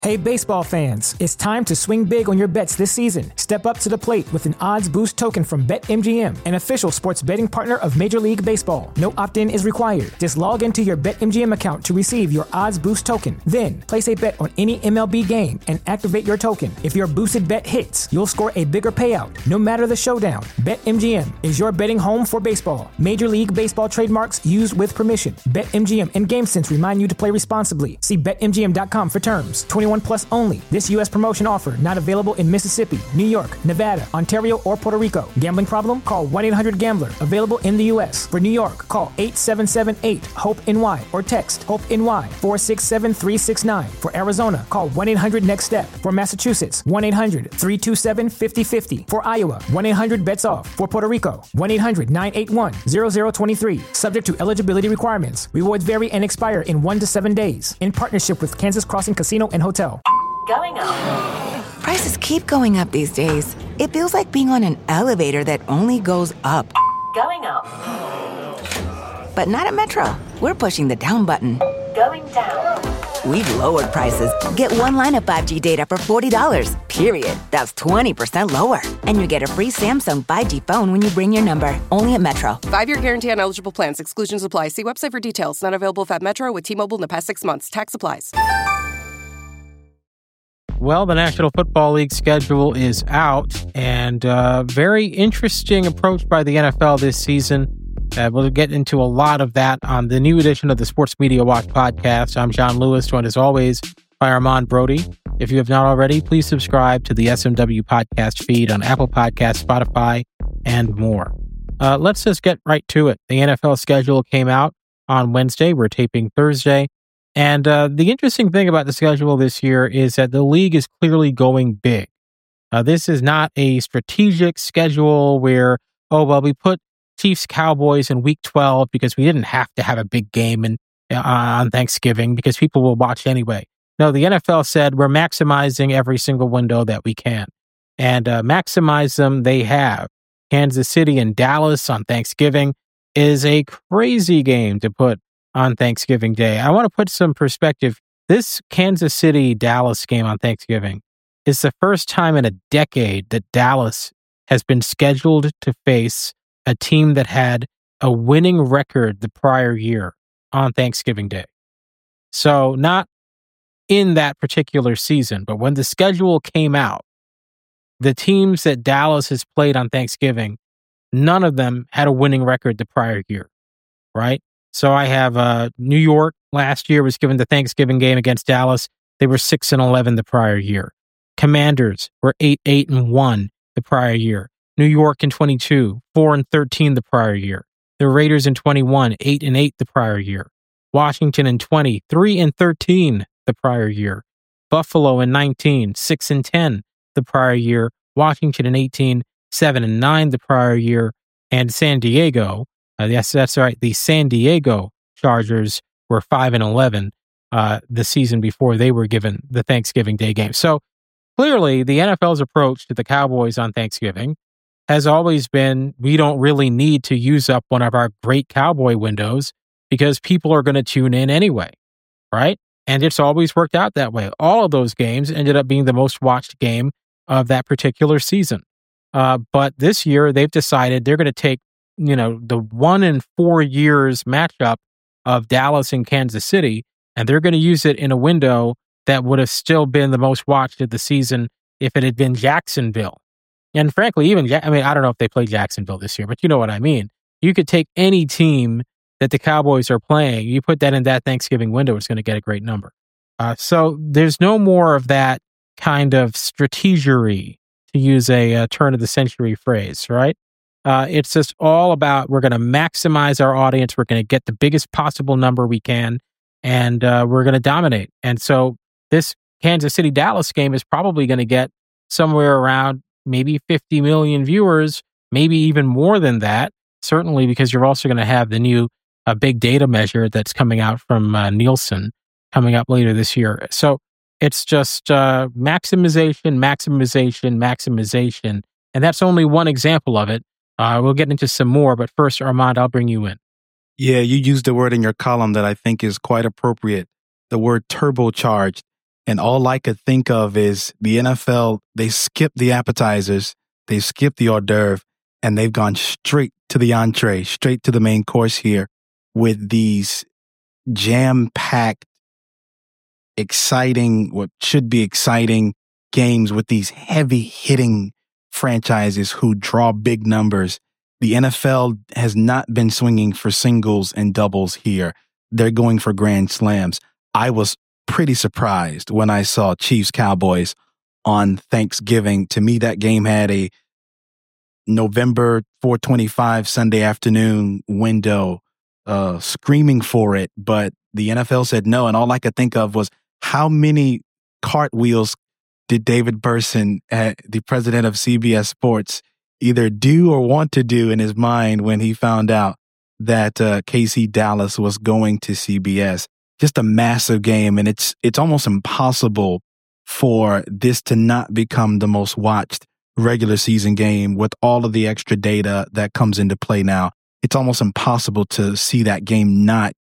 Hey baseball fans, it's time to swing big on your bets this season. Step up to the plate with an odds boost token from BetMGM, an official sports betting partner of Major League Baseball. No opt-in is required. Just log into your BetMGM account to receive your odds boost token. Then, place a bet on any MLB game and activate your token. If your boosted bet hits, you'll score a bigger payout, no matter the showdown. BetMGM is your betting home for baseball. Major League Baseball trademarks used with permission. BetMGM and GameSense remind you to play responsibly. See BetMGM.com for terms. 21 plus only. This U.S. promotion offer not available in Mississippi, New York, Nevada, Ontario, or Puerto Rico. Gambling problem? Call 1-800-GAMBLER. Available in the U.S. For New York, call 877-8-HOPE-NY or text HOPE-NY 467-369. For Arizona, call 1-800-NEXT-STEP. For Massachusetts, 1-800-327-5050. For Iowa, 1-800-BETS-OFF. For Puerto Rico, 1-800-981-0023. Subject to eligibility requirements. Rewards vary and expire in 1 to 7 days. In partnership with Kansas Crossing Casino and Hotel. Going up. Prices keep going up these days. It feels like being on an elevator that only goes up. Going up. But not at Metro. We're pushing the down button. Going down. We've lowered prices. Get one line of 5G data for $40, period. That's 20% lower. And you get a free Samsung 5G phone when you bring your number. Only at Metro. 5-year guarantee on eligible plans. Exclusions apply. See website for details. Not available at Metro with T-Mobile in the past 6 months. Tax applies. Well, the National Football League schedule is out, and very interesting approach by the NFL this season. We'll get into a lot of that on the new edition of the Sports Media Watch podcast. I'm John Lewis, joined as always by Armand Brody. If you have not already, please subscribe to the SMW podcast feed on Apple Podcasts, Spotify, and more. Let's just get right to it. The NFL schedule came out on Wednesday. We're taping Thursday. And the interesting thing about the schedule this year is that the league is clearly going big. This is not a strategic schedule where, we put Chiefs Cowboys in week 12 because we didn't have to have a big game on Thanksgiving because people will watch anyway. No, the NFL said we're maximizing every single window that we can. And maximize them they have. Kansas City and Dallas on Thanksgiving is a crazy game to put on Thanksgiving Day. I want to put some perspective. This Kansas City-Dallas game on Thanksgiving is the first time in a decade that Dallas has been scheduled to face a team that had a winning record the prior year on Thanksgiving Day. So not in that particular season, but when the schedule came out, the teams that Dallas has played on Thanksgiving, none of them had a winning record the prior year, right? So I have New York last year was given the Thanksgiving game against Dallas. They were 6-11 the prior year. Commanders were 8-1 the prior year. New York in 22, 4-13 the prior year. The Raiders in 21, 8-8 the prior year. Washington in 20, 3-13 the prior year. Buffalo in 19, 6-10 the prior year. Washington in 18, 7-9 the prior year. And San Diego, yes, that's right. The San Diego Chargers were 5-11 the season before they were given the Thanksgiving Day game. So clearly, the NFL's approach to the Cowboys on Thanksgiving has always been, we don't really need to use up one of our great Cowboy windows because people are going to tune in anyway, right? And it's always worked out that way. All of those games ended up being the most watched game of that particular season. But this year, they've decided they're going to take the 1 in 4 years matchup of Dallas and Kansas City, and they're going to use it in a window that would have still been the most watched of the season if it had been Jacksonville. And frankly, I don't know if they play Jacksonville this year, but you know what I mean. You could take any team that the Cowboys are playing, you put that in that Thanksgiving window, it's going to get a great number. So there's no more of that kind of strategery, to use a turn of the century phrase, right? It's just all about, we're going to maximize our audience. We're going to get the biggest possible number we can, and we're going to dominate. And so this Kansas City-Dallas game is probably going to get somewhere around maybe 50 million viewers, maybe even more than that, certainly because you're also going to have the new big data measure that's coming out from Nielsen coming up later this year. So it's just maximization, maximization, maximization. And that's only one example of it. We'll get into some more, but first, Armand, I'll bring you in. Yeah, you used the word in your column that I think is quite appropriate, the word turbocharged. And all I could think of is the NFL, they skipped the appetizers, they skipped the hors d'oeuvre, and they've gone straight to the entree, straight to the main course here with these jam-packed, exciting, what should be exciting games with these heavy-hitting franchises who draw big numbers. The NFL has not been swinging for singles and doubles here. They're going for grand slams. I was pretty surprised when I saw Chiefs-Cowboys on Thanksgiving. To me, that game had a November 4/25 Sunday afternoon window, screaming for it, but the NFL said no, and all I could think of was how many cartwheels did David Berson, the president of CBS Sports, either do or want to do in his mind when he found out that KC Dallas was going to CBS. Just a massive game, and it's almost impossible for this to not become the most watched regular season game with all of the extra data that comes into play now. It's almost impossible to see that game not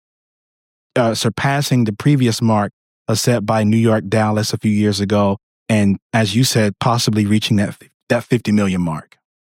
surpassing the previous mark set by New York Dallas a few years ago, and as you said, possibly reaching that 50 million mark.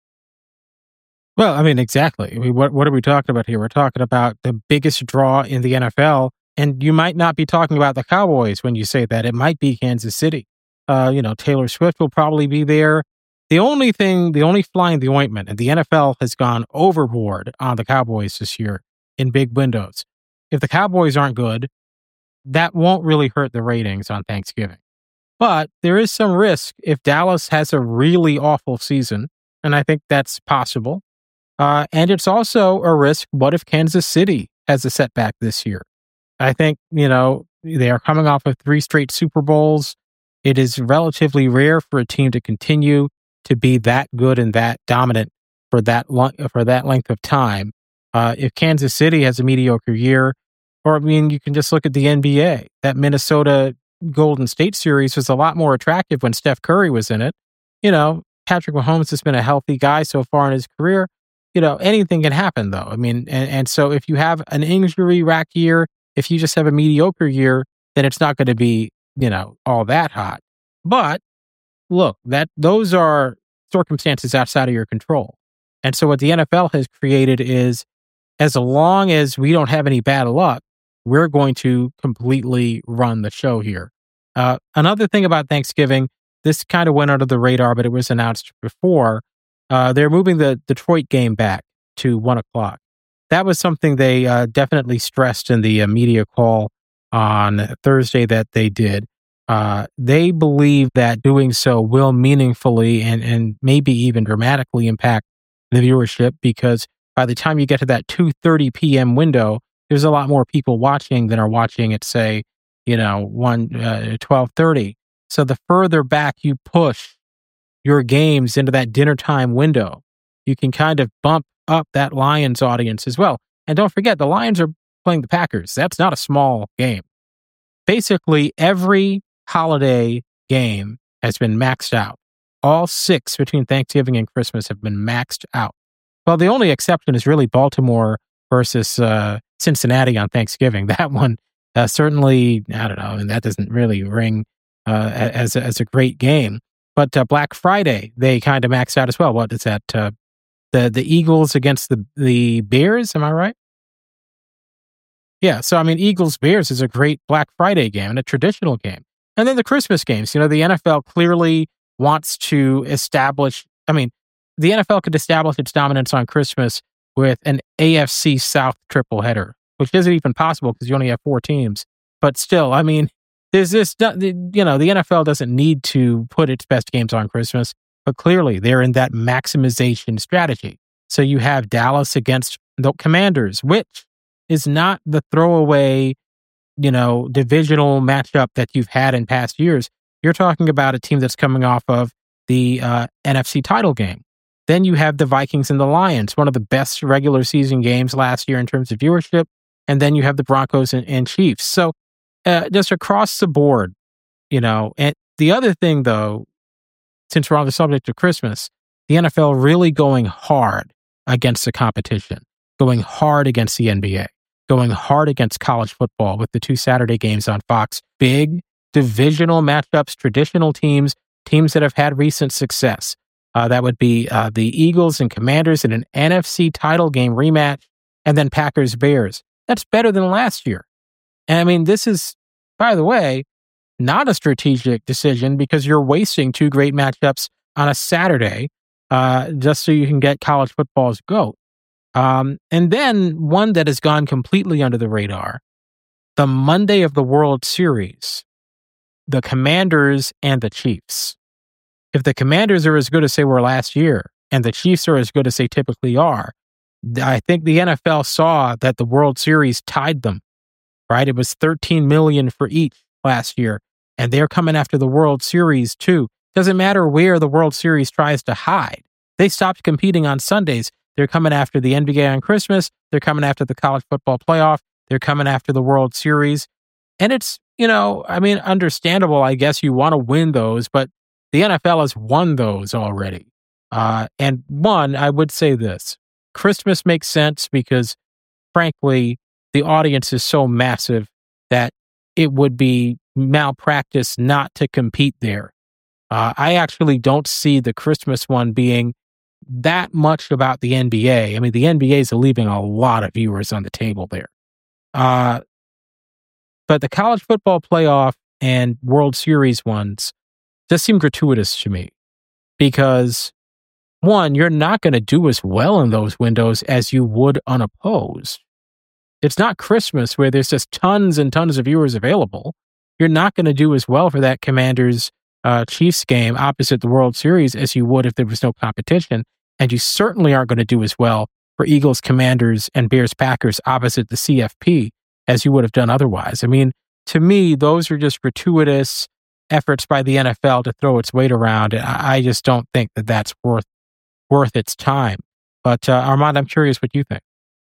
Well, I mean, exactly. I mean, what are we talking about here? We're talking about the biggest draw in the NFL, and you might not be talking about the Cowboys when you say that. It might be Kansas City. Taylor Swift will probably be there. The only fly in the ointment, and the NFL has gone overboard on the Cowboys this year in big windows. If the Cowboys aren't good, that won't really hurt the ratings on Thanksgiving. But there is some risk if Dallas has a really awful season, and I think that's possible. And it's also a risk, what if Kansas City has a setback this year? I think, they are coming off of 3 straight Super Bowls. It is relatively rare for a team to continue to be that good and that dominant for that length of time. If Kansas City has a mediocre year, or you can just look at the NBA. That Minnesota Golden State series was a lot more attractive when Steph Curry was in it. Patrick Mahomes has been a healthy guy so far in his career. Anything can happen though. And so if you have an injury-rack year, if you just have a mediocre year, then it's not going to be, all that hot. But look, those are circumstances outside of your control. And so what the NFL has created is, as long as we don't have any bad luck, we're going to completely run the show here. Another thing about Thanksgiving, this kind of went under the radar, but it was announced before. They're moving the Detroit game back to 1:00. That was something they definitely stressed in the media call on Thursday that they did. They believe that doing so will meaningfully and maybe even dramatically impact the viewership, because by the time you get to that 2:30 p.m. window, there's a lot more people watching than are watching at, say, 12:30. So the further back you push your games into that dinner time window, you can kind of bump up that Lions audience as well. And don't forget, the Lions are playing the Packers. That's not a small game. Basically, every holiday game has been maxed out. All 6 between Thanksgiving and Christmas have been maxed out. Well, the only exception is really Baltimore versus Cincinnati on Thanksgiving. That one certainly, I don't know, and that doesn't really ring as a great game. But Black Friday, they kind of maxed out as well. What is that? The Eagles against the Bears, am I right? Yeah, so Eagles-Bears is a great Black Friday game and a traditional game. And then the Christmas games. The NFL clearly wants to establish, the NFL could establish its dominance on Christmas with an AFC South triple header, which isn't even possible because you only have 4 teams. But still, there's this, the NFL doesn't need to put its best games on Christmas, but clearly they're in that maximization strategy. So you have Dallas against the Commanders, which is not the throwaway, divisional matchup that you've had in past years. You're talking about a team that's coming off of the NFC title game. Then you have the Vikings and the Lions, one of the best regular season games last year in terms of viewership. And then you have the Broncos and Chiefs. So just across the board, and the other thing, though, since we're on the subject of Christmas, the NFL really going hard against the competition, going hard against the NBA, going hard against college football with the 2 Saturday games on Fox. Big divisional matchups, traditional teams that have had recent success. That would be the Eagles and Commanders in an NFC title game rematch, and then Packers-Bears. That's better than last year. And I mean, this is, by the way, not a strategic decision because you're wasting two great matchups on a Saturday just so you can get college football's GOAT. And then one that has gone completely under the radar, the Monday of the World Series, the Commanders and the Chiefs. If the Commanders are as good as they were last year and the Chiefs are as good as they typically are, I think the NFL saw that the World Series tied them, right? It was $13 million for each last year, and they're coming after the World Series too. Doesn't matter where the World Series tries to hide. They stopped competing on Sundays. They're coming after the NBA on Christmas. They're coming after the college football playoff. They're coming after the World Series. And it's, understandable. I guess you want to win those, but the NFL has won those already. And one, I would say this. Christmas makes sense because, frankly, the audience is so massive that it would be malpractice not to compete there. I actually don't see the Christmas one being that much about the NBA. I mean, the NBA is leaving a lot of viewers on the table there. But the college football playoff and World Series ones just seem gratuitous to me because, one, you're not going to do as well in those windows as you would unopposed. It's not Christmas where there's just tons and tons of viewers available. You're not going to do as well for that Commanders Chiefs game opposite the World Series as you would if there was no competition. And you certainly aren't going to do as well for Eagles, Commanders, and Bears, Packers opposite the CFP as you would have done otherwise. I mean, to me, those are just gratuitous efforts by the NFL to throw its weight around. And I just don't think that that's worth its time. But Armand, I'm curious what you think.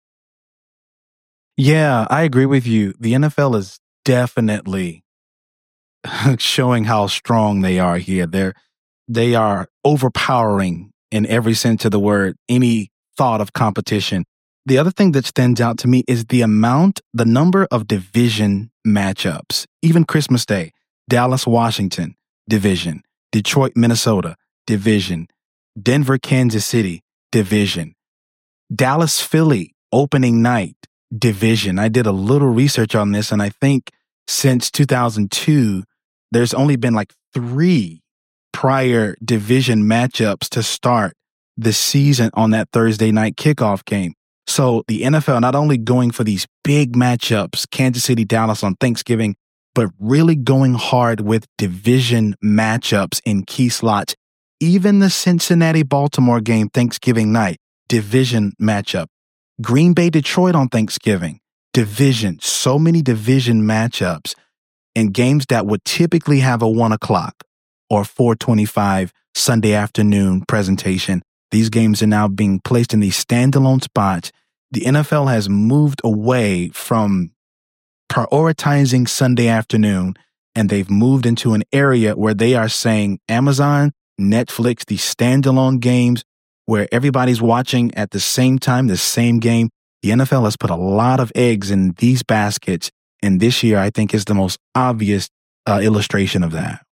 Yeah, I agree with you. The NFL is definitely showing how strong they are here. They are overpowering in every sense of the word, any thought of competition. The other thing that stands out to me is the number of division matchups. Even Christmas Day, Dallas, Washington, division. Detroit, Minnesota, division. Denver, Kansas City, division. Dallas, Philly, opening night, division. I did a little research on this, and I think since 2002, there's only been like 3 prior division matchups to start the season on that Thursday night kickoff game. So the NFL not only going for these big matchups, Kansas City, Dallas on Thanksgiving, but really going hard with division matchups in key slots. Even the Cincinnati-Baltimore game Thanksgiving night, division matchup. Green Bay, Detroit on Thanksgiving, division. So many division matchups and games that would typically have a 1 o'clock or 4:25 Sunday afternoon presentation. These games are now being placed in these standalone spots. The NFL has moved away from prioritizing Sunday afternoon, and they've moved into an area where they are saying Amazon, Netflix, these standalone games where everybody's watching at the same time, the same game. The NFL has put a lot of eggs in these baskets, and this year I think is the most obvious illustration of that.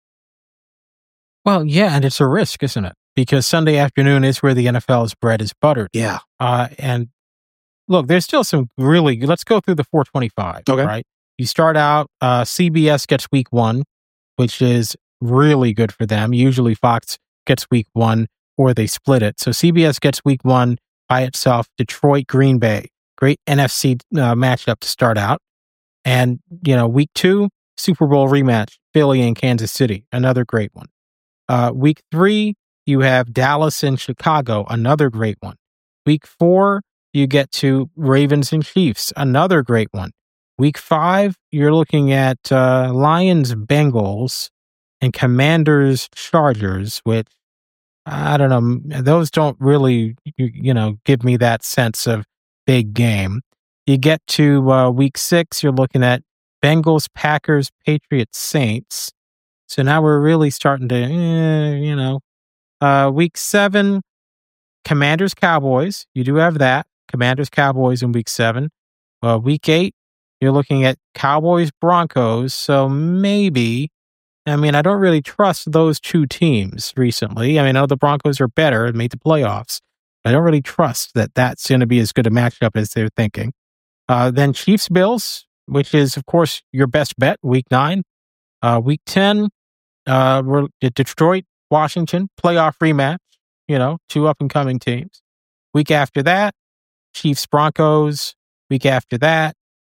Well, yeah, and it's a risk, isn't it? Because Sunday afternoon is where the NFL's bread is buttered. Yeah. And look, there's still some really, let's go through the 425, okay. Right? You start out, CBS gets week 1, which is really good for them. Usually Fox gets week 1 or they split it. So CBS gets week 1 by itself, Detroit, Green Bay. Great NFC matchup to start out. And, week 2, Super Bowl rematch, Philly and Kansas City, another great one. Week 3, you have Dallas and Chicago, another great one. Week 4, you get to Ravens and Chiefs, another great one. Week 5, you're looking at Lions, Bengals, and Commanders, Chargers, which, I don't know, those don't really, give me that sense of big game. You get to week 6, you're looking at Bengals, Packers, Patriots, Saints. So now we're really starting to, week 7, Commanders, Cowboys. You do have that. Commanders, Cowboys in week 7. Week 8, you're looking at Cowboys, Broncos. So maybe I mean, I don't really trust those two teams recently. I mean, I know the Broncos are better and made the playoffs. I don't really trust that that's going to be as good a matchup as they're thinking. Then Chiefs-Bills, which is, of course, your best bet, Week 9. Week 10, we're Detroit-Washington, playoff rematch, two up-and-coming teams. Week after that, Chiefs-Broncos. Week after that,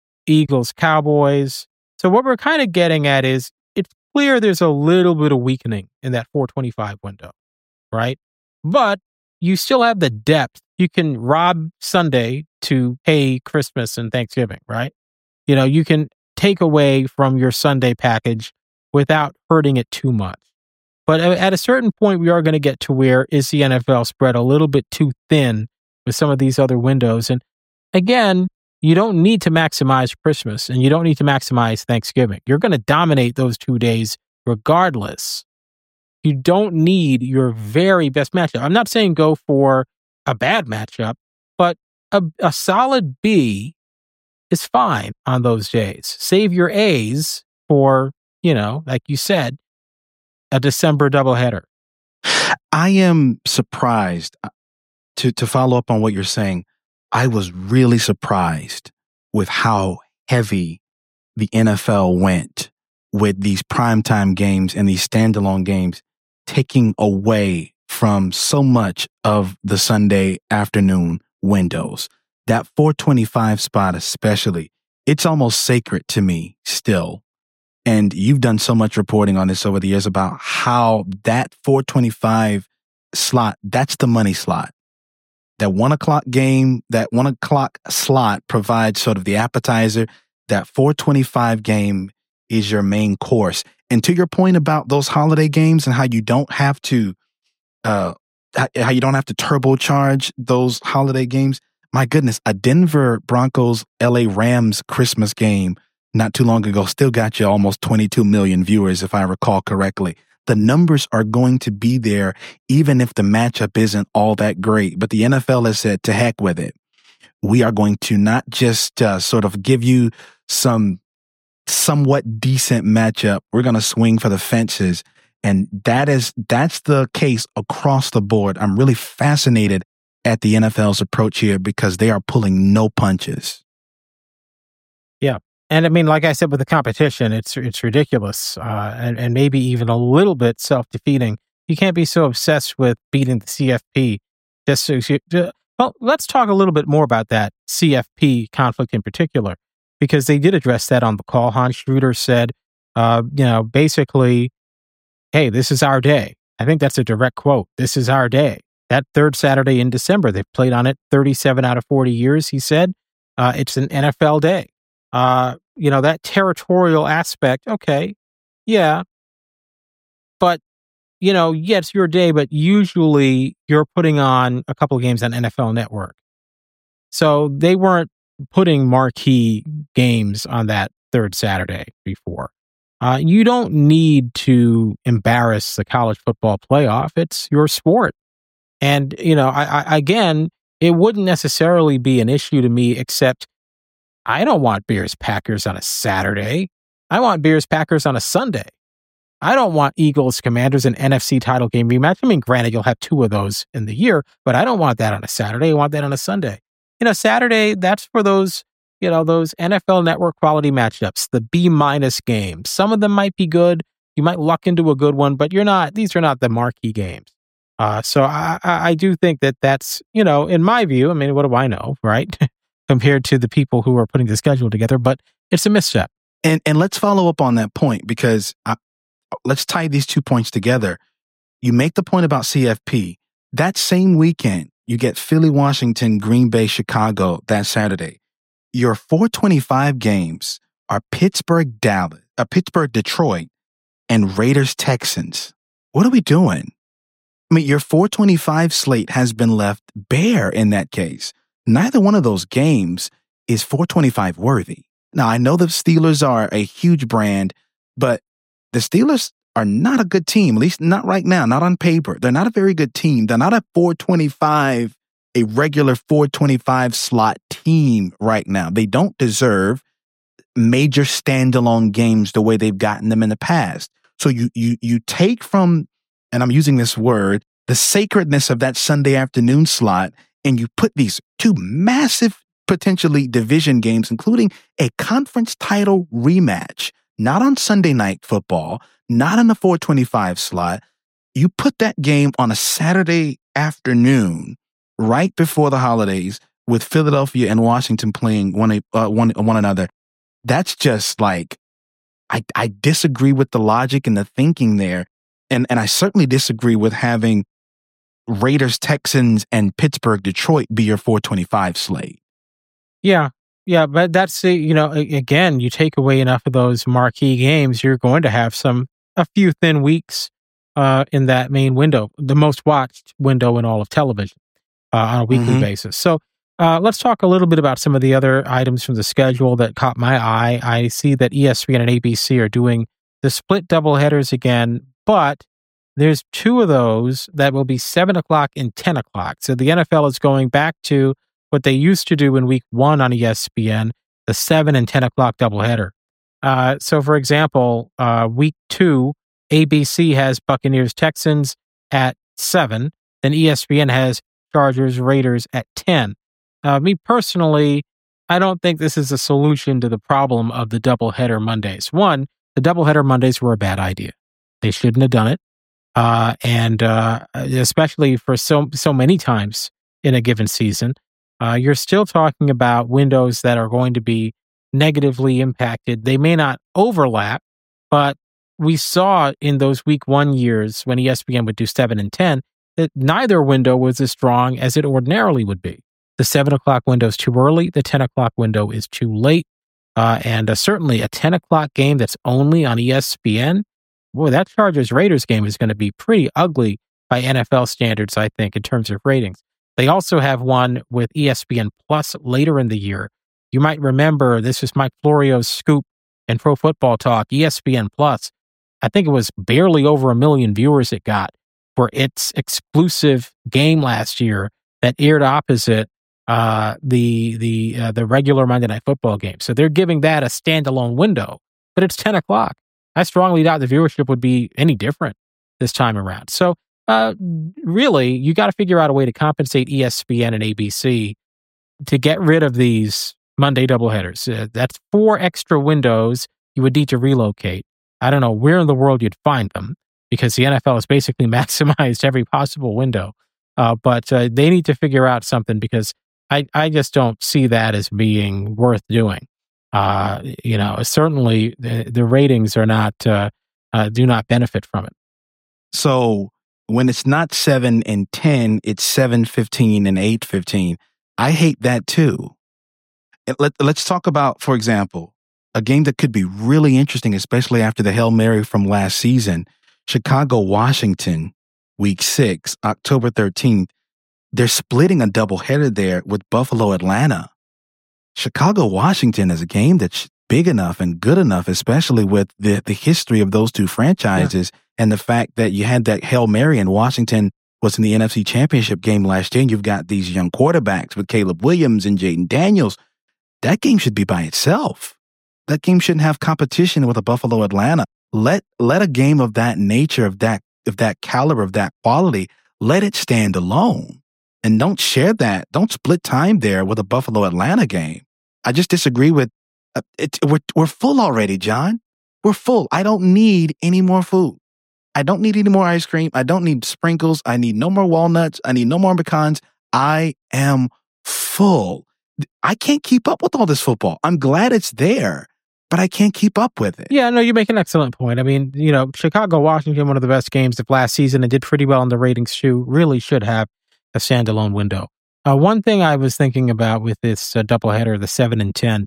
Eagles-Cowboys. So what we're kind of getting at is it's clear there's a little bit of weakening in that 425 window, right? But you still have the depth. You can rob Sunday to pay Christmas and Thanksgiving, right? You can take away from your Sunday package without hurting it too much. But at a certain point, we are going to get to where is the NFL spread a little bit too thin with some of these other windows. And again, you don't need to maximize Christmas and you don't need to maximize Thanksgiving. You're going to dominate those 2 days regardless. You don't need your very best matchup. I'm not saying go for a bad matchup, but a solid B is fine on those days. Save your A's for, like you said, a December doubleheader. I am surprised, to follow up on what you're saying, I was really surprised with how heavy the NFL went with these primetime games and these standalone games, taking away from so much of the Sunday afternoon windows. That 425 spot especially, it's almost sacred to me still. And you've done so much reporting on this over the years about how that 425 slot, that's the money slot. That 1 o'clock game, that 1 o'clock slot provides sort of the appetizer. That 425 game is your main course. And to your point about those holiday games and how you don't have to turbocharge those holiday games. My goodness, a Denver Broncos LA Rams Christmas game not too long ago still got you almost 22 million viewers, if I recall correctly. The numbers are going to be there, even if the matchup isn't all that great. But the NFL has said, to heck with it. We are going to not just sort of give you some somewhat decent matchup. We're going to swing for the fences. And that's the case across the board. I'm really fascinated at the NFL's approach here because they are pulling no punches. Yeah. And I mean, like I said, with the competition, it's ridiculous and maybe even a little bit self-defeating. You can't be so obsessed with beating the CFP. Well, let's talk a little bit more about that CFP conflict in particular, because they did address that on the call. Hans Schroeder said, basically, hey, this is our day. I think that's a direct quote. This is our day. That third Saturday in December, they've played on it 37 out of 40 years, he said. It's an NFL day. That territorial aspect, okay, yeah. But, it's your day, but usually you're putting on a couple of games on NFL Network. So they weren't putting marquee games on that third Saturday before. You don't need to embarrass the college football playoff. It's your sport. And, again, it wouldn't necessarily be an issue to me, except I don't want Bears-Packers on a Saturday. I want Bears-Packers on a Sunday. I don't want Eagles-Commanders an NFC title game rematch. I mean, granted, you'll have 2 of those in the year, but I don't want that on a Saturday. I want that on a Sunday. Saturday, that's for those NFL Network quality matchups, the B- games. Some of them might be good. You might luck into a good one, but these are not the marquee games. So I do think that's, in my view, I mean, what do I know, right? Compared to the people who are putting the schedule together, but it's a misstep. And let's follow up on that point, because let's tie these 2 points together. You make the point about CFP. That same weekend, you get Philly, Washington, Green Bay, Chicago that Saturday. Your 425 games are Pittsburgh, Detroit, and Raiders, Texans. What are we doing? I mean, your 425 slate has been left bare in that case. Neither one of those games is 425 worthy. Now, I know the Steelers are a huge brand, but the Steelers are not a good team, at least not right now, not on paper. They're not a very good team. They're not a 425, a regular 425 slot team right now. They don't deserve major standalone games the way they've gotten them in the past. So you take from, and I'm using this word, the sacredness of that Sunday afternoon slot, and you put these two massive, potentially division games, including a conference title rematch, not on Sunday Night Football, not in the 425 slot. You put that game on a Saturday afternoon right before the holidays with Philadelphia and Washington playing one another. That's just like, I disagree with the logic and the thinking there. And I certainly disagree with having Raiders, Texans, and Pittsburgh, Detroit be your 425 slate. Yeah, but that's, again, you take away enough of those marquee games, you're going to have a few thin weeks in that main window, the most watched window in all of television on a weekly basis. So let's talk a little bit about some of the other items from the schedule that caught my eye. I see that ESPN and ABC are doing the split doubleheaders again, but there's two of those that will be 7 o'clock and 10 o'clock. So the NFL is going back to what they used to do in week 1 on ESPN, the 7 and 10 o'clock doubleheader. So, for example, week 2, ABC has Buccaneers Texans at 7. Then ESPN has Chargers Raiders at 10. Me personally, I don't think this is a solution to the problem of the doubleheader Mondays. One, the doubleheader Mondays were a bad idea. They shouldn't have done it. And especially for so many times in a given season, you're still talking about windows that are going to be negatively impacted. They may not overlap, but we saw in those week 1 years when ESPN would do 7 and 10 that neither window was as strong as it ordinarily would be. The 7 o'clock window is too early. The 10 o'clock window is too late. And certainly a 10 o'clock game that's only on ESPN, boy, that Chargers-Raiders game is going to be pretty ugly by NFL standards, I think, in terms of ratings. They also have one with ESPN Plus later in the year. You might remember, this was Mike Florio's scoop in Pro Football Talk. ESPN Plus, I think it was barely over 1 million viewers it got for its exclusive game last year that aired opposite the regular Monday Night Football game. So they're giving that a standalone window, but it's 10 o'clock. I strongly doubt the viewership would be any different this time around. So really, you got to figure out a way to compensate ESPN and ABC to get rid of these Monday doubleheaders. That's 4 extra windows you would need to relocate. I don't know where in the world you'd find them because the NFL has basically maximized every possible window. But they need to figure out something because I just don't see that as being worth doing. Certainly the ratings are not do not benefit from it. So when it's not 7 and 10, it's 7:15 and 8:15. I hate that too. Let's talk about, for example, a game that could be really interesting, especially after the Hail Mary from last season. Chicago, Washington, week 6, October 13th. They're splitting a doubleheader there with Buffalo, Atlanta. Chicago, Washington is a game that's big enough and good enough, especially with the history of those two franchises and the fact that you had that Hail Mary and Washington was in the NFC Championship game last year. And you've got these young quarterbacks with Caleb Williams and Jaden Daniels. That game should be by itself. That game shouldn't have competition with a Buffalo, Atlanta. Let a game of that nature, of that caliber, of that quality, let it stand alone. And don't share that. Don't split time there with a Buffalo Atlanta game. I just disagree with it. We're full already, John. We're full. I don't need any more food. I don't need any more ice cream. I don't need sprinkles. I need no more walnuts. I need no more pecans. I am full. I can't keep up with all this football. I'm glad it's there, but I can't keep up with it. Yeah, no, you make an excellent point. I mean, Chicago, Washington, one of the best games of last season and did pretty well in the ratings too. Really should have a standalone window. One thing I was thinking about with this doubleheader, the 7 and 10,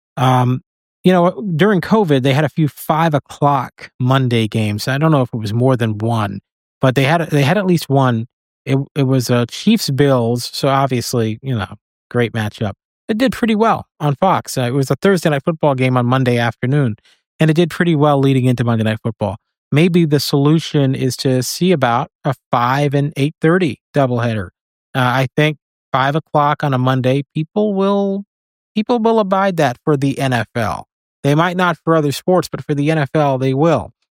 during COVID, they had a few 5 o'clock Monday games. I don't know if it was more than one, but they had at least one. It was Chiefs Bills, so obviously, great matchup. It did pretty well on Fox. It was a Thursday Night Football game on Monday afternoon, and it did pretty well leading into Monday Night Football. Maybe the solution is to see about a 5 and 8:30 doubleheader. I think 5 o'clock on a Monday, people will abide that for the NFL. They might not for other sports, but for the NFL, they will.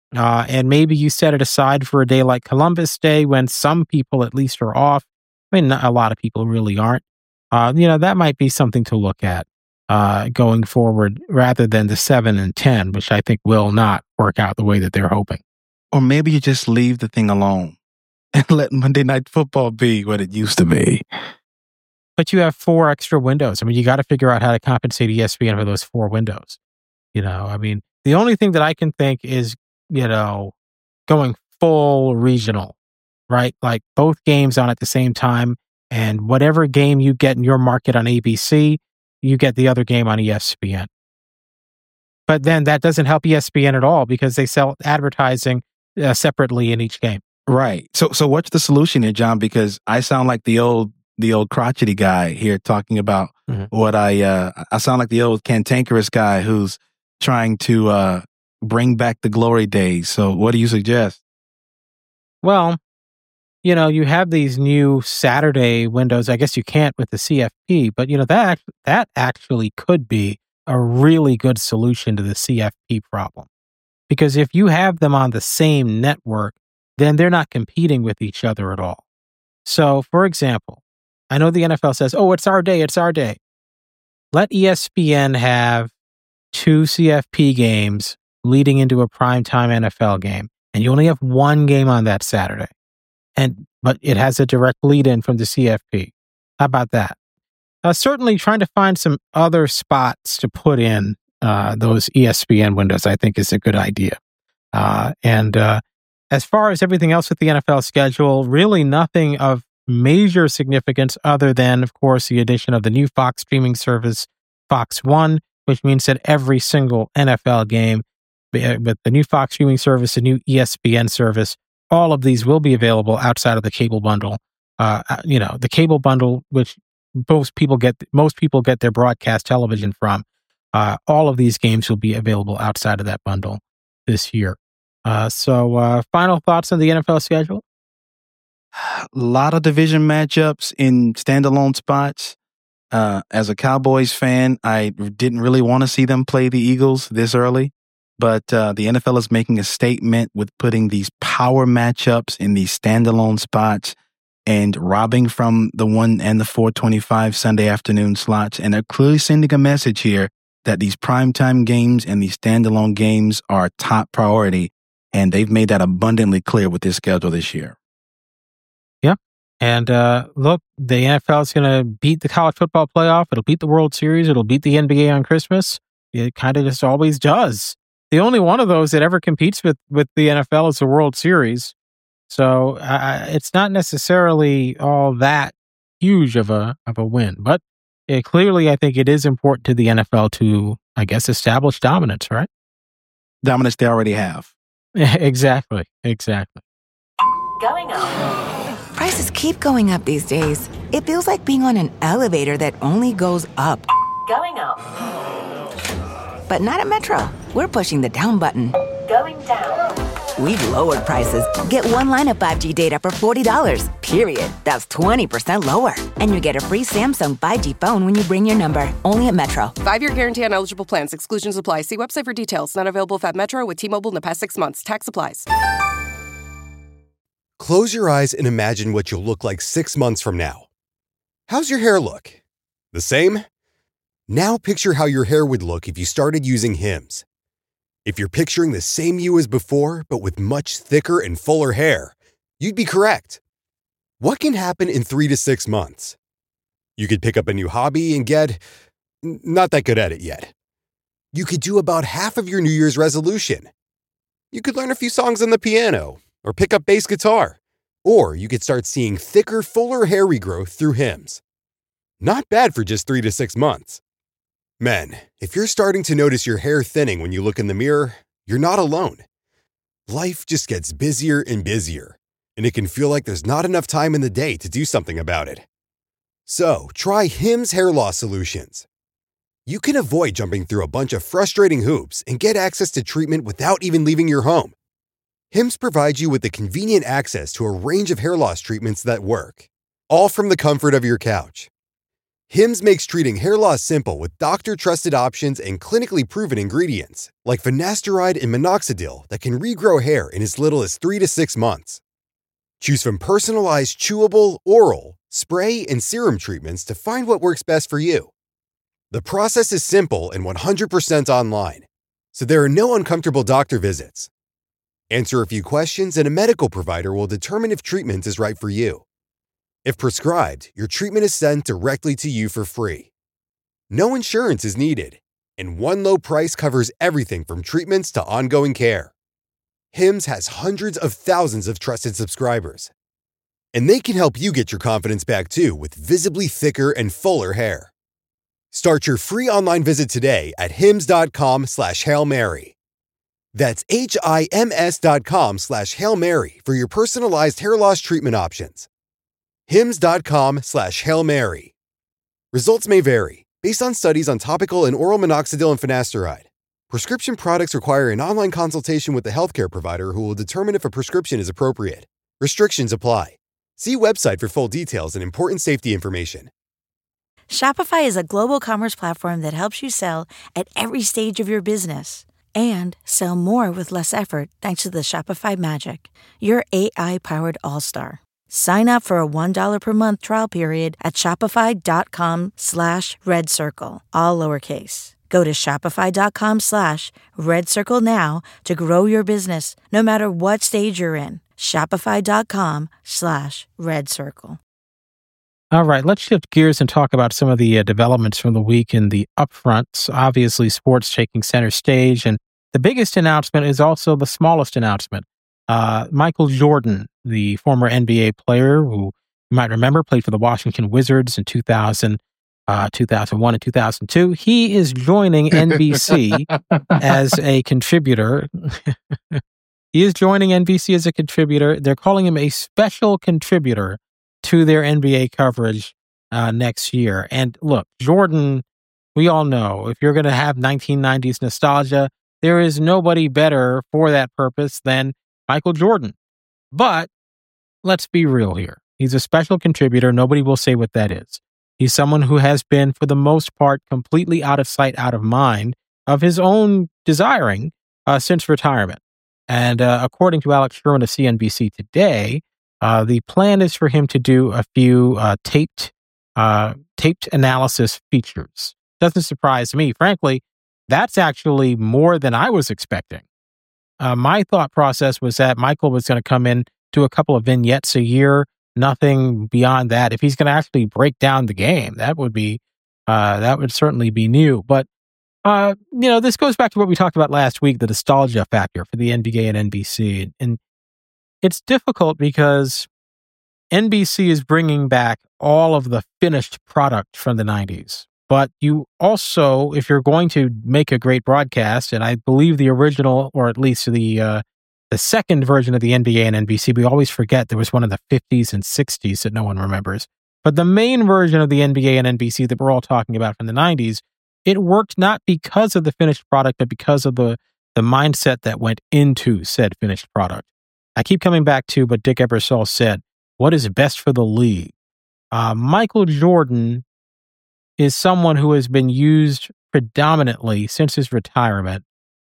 And maybe you set it aside for a day like Columbus Day when some people at least are off. I mean, a lot of people really aren't. That might be something to look at going forward rather than the 7 and 10, which I think will not work out the way that they're hoping. Or maybe you just leave the thing alone and let Monday Night Football be what it used to be. But you have 4 extra windows. I mean, you got to figure out how to compensate ESPN for those 4 windows. The only thing that I can think is, going full regional, right? Like both games on at the same time, and whatever game you get in your market on ABC, you get the other game on ESPN. But then that doesn't help ESPN at all because they sell advertising separately in each game. Right. So what's the solution here, John? Because I sound like the old crotchety guy here talking about what I sound like the old cantankerous guy who's trying to bring back the glory days. So what do you suggest? Well, you have these new Saturday windows. I guess you can't with the CFP, but that actually could be a really good solution to the CFP problem. Because if you have them on the same network, then they're not competing with each other at all. So, for example, I know the NFL says, "Oh, it's our day, it's our day." Let ESPN have 2 CFP games leading into a primetime NFL game, and you only have 1 game on that Saturday. But it has a direct lead-in from the CFP. How about that? Certainly trying to find some other spots to put in those ESPN windows, I think, is a good idea. As far as everything else with the NFL schedule, really nothing of major significance other than, of course, the addition of the new Fox streaming service, Fox One, which means that every single NFL game with the new Fox streaming service, the new ESPN service, all of these will be available outside of the cable bundle. The cable bundle, which most people get their broadcast television from. All of these games will be available outside of that bundle this year. So final thoughts on the NFL schedule? A lot of division matchups in standalone spots. As a Cowboys fan, I didn't really want to see them play the Eagles this early. But the NFL is making a statement with putting these power matchups in these standalone spots and robbing from the 1 and the 4:25 Sunday afternoon slots. And they're clearly sending a message here that these primetime games and these standalone games are top priority. And they've made that abundantly clear with this schedule this year. Yeah. And look, the NFL is going to beat the college football playoff. It'll beat the World Series. It'll beat the NBA on Christmas. It kind of just always does. The only one of those that ever competes with the NFL is the World Series. So it's not necessarily all that huge of a win. But clearly, I think it is important to the NFL to, I guess, establish dominance, right? Dominance they already have. Exactly. Going up. Prices keep going up these days. It feels like being on an elevator that only goes up. Going up. But not at Metro. We're pushing the down button. Going down. We've lowered prices. Get 1 line of 5G data for $40, period. That's 20% lower. And you get a free Samsung 5G phone when you bring your number. Only at Metro. 5-year guarantee on eligible plans. Exclusions apply. See website for details. Not available at Metro with T-Mobile in the past 6 months. Tax applies. Close your eyes and imagine what you'll look like 6 months from now. How's your hair look? The same? Now picture how your hair would look if you started using Hims. If you're picturing the same you as before, but with much thicker and fuller hair, you'd be correct. What can happen in 3 to 6 months? You could pick up a new hobby and get not that good at it yet. You could do about half of your New Year's resolution. You could learn a few songs on the piano or pick up bass guitar. Or you could start seeing thicker, fuller hair regrowth through Hims. Not bad for just 3 to 6 months. Men, if you're starting to notice your hair thinning when you look in the mirror, you're not alone. Life just gets busier and busier, and it can feel like there's not enough time in the day to do something about it. So, try Hims Hair Loss Solutions. You can avoid jumping through a bunch of frustrating hoops and get access to treatment without even leaving your home. Hims provides you with the convenient access to a range of hair loss treatments that work, all from the comfort of your couch. Hims makes treating hair loss simple with doctor-trusted options and clinically proven ingredients like finasteride and minoxidil that can regrow hair in as little as 3 to 6 months. Choose from personalized chewable, oral, spray, and serum treatments to find what works best for you. The process is simple and 100% online, so there are no uncomfortable doctor visits. Answer a few questions and a medical provider will determine if treatment is right for you. If prescribed, your treatment is sent directly to you for free. No insurance is needed, and one low price covers everything from treatments to ongoing care. Hims has hundreds of thousands of trusted subscribers, and they can help you get your confidence back too with visibly thicker and fuller hair. Start your free online visit today at hims.com/Hail Mary. That's HIMS.com/Hail Mary for your personalized hair loss treatment options. hims.com/Hail Mary. Results may vary based on studies on topical and oral minoxidil and finasteride. Prescription products require an online consultation with the healthcare provider who will determine if a prescription is appropriate. Restrictions apply. See website for full details and important safety information. Shopify is a global commerce platform that helps you sell at every stage of your business and sell more with less effort thanks to the Shopify Magic, your AI-powered all-star. Sign up for a $1 per month trial period at shopify.com/redcircle, all lowercase. Go to shopify.com/redcircle now to grow your business, no matter what stage you're in. Shopify.com/redcircle. All right, let's shift gears and talk about some of the developments from the week in the upfronts. Obviously, sports taking center stage, and the biggest announcement is also the smallest announcement. Michael Jordan, the former NBA player who you might remember played for the Washington Wizards in 2000, 2001 and 2002, he is joining NBC as a contributor. He is joining NBC as a contributor. They're calling him a special contributor to their NBA coverage next year. And look, Jordan, we all know if you're going to have 1990s nostalgia, there is nobody better for that purpose than Michael Jordan. But let's be real here. He's a special contributor. Nobody will say what that is. He's someone who has been, for the most part, completely out of sight, out of mind of his own desiring since retirement. And according to Alex Sherman of CNBC Today, the plan is for him to do a few taped analysis features. Doesn't surprise me. Frankly, that's actually more than I was expecting. My thought process was that Michael was going to come in, do a couple of vignettes a year, nothing beyond that. If he's going to actually break down the game, that would certainly be new. But this goes back to what we talked about last week, the nostalgia factor for the NBA and NBC. And it's difficult because NBC is bringing back all of the finished product from the 90s. But you also, if you're going to make a great broadcast, and I believe the original, or at least the second version of the NBA and NBC, we always forget there was one in the 50s and 60s that no one remembers. But the main version of the NBA and NBC that we're all talking about from the 90s, it worked not because of the finished product, but because of the mindset that went into said finished product. I keep coming back to what Dick Ebersol said, what is best for the league? Michael Jordan is someone who has been used predominantly since his retirement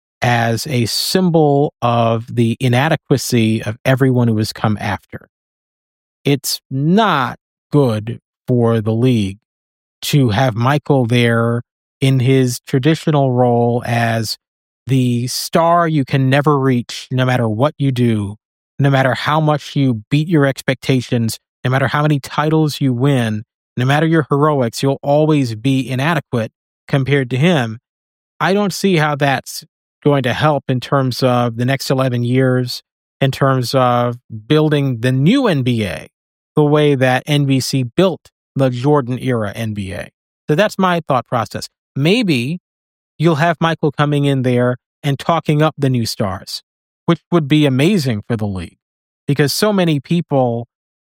as a symbol of the inadequacy of everyone who has come after. It's not good for the league to have Michael there in his traditional role as the star you can never reach, no matter what you do, no matter how much you beat your expectations, no matter how many titles you win, no matter your heroics, you'll always be inadequate compared to him. I don't see how that's going to help in terms of the next 11 years, in terms of building the new NBA, the way that NBC built the Jordan era NBA. So that's my thought process. Maybe you'll have Michael coming in there and talking up the new stars, which would be amazing for the league because so many people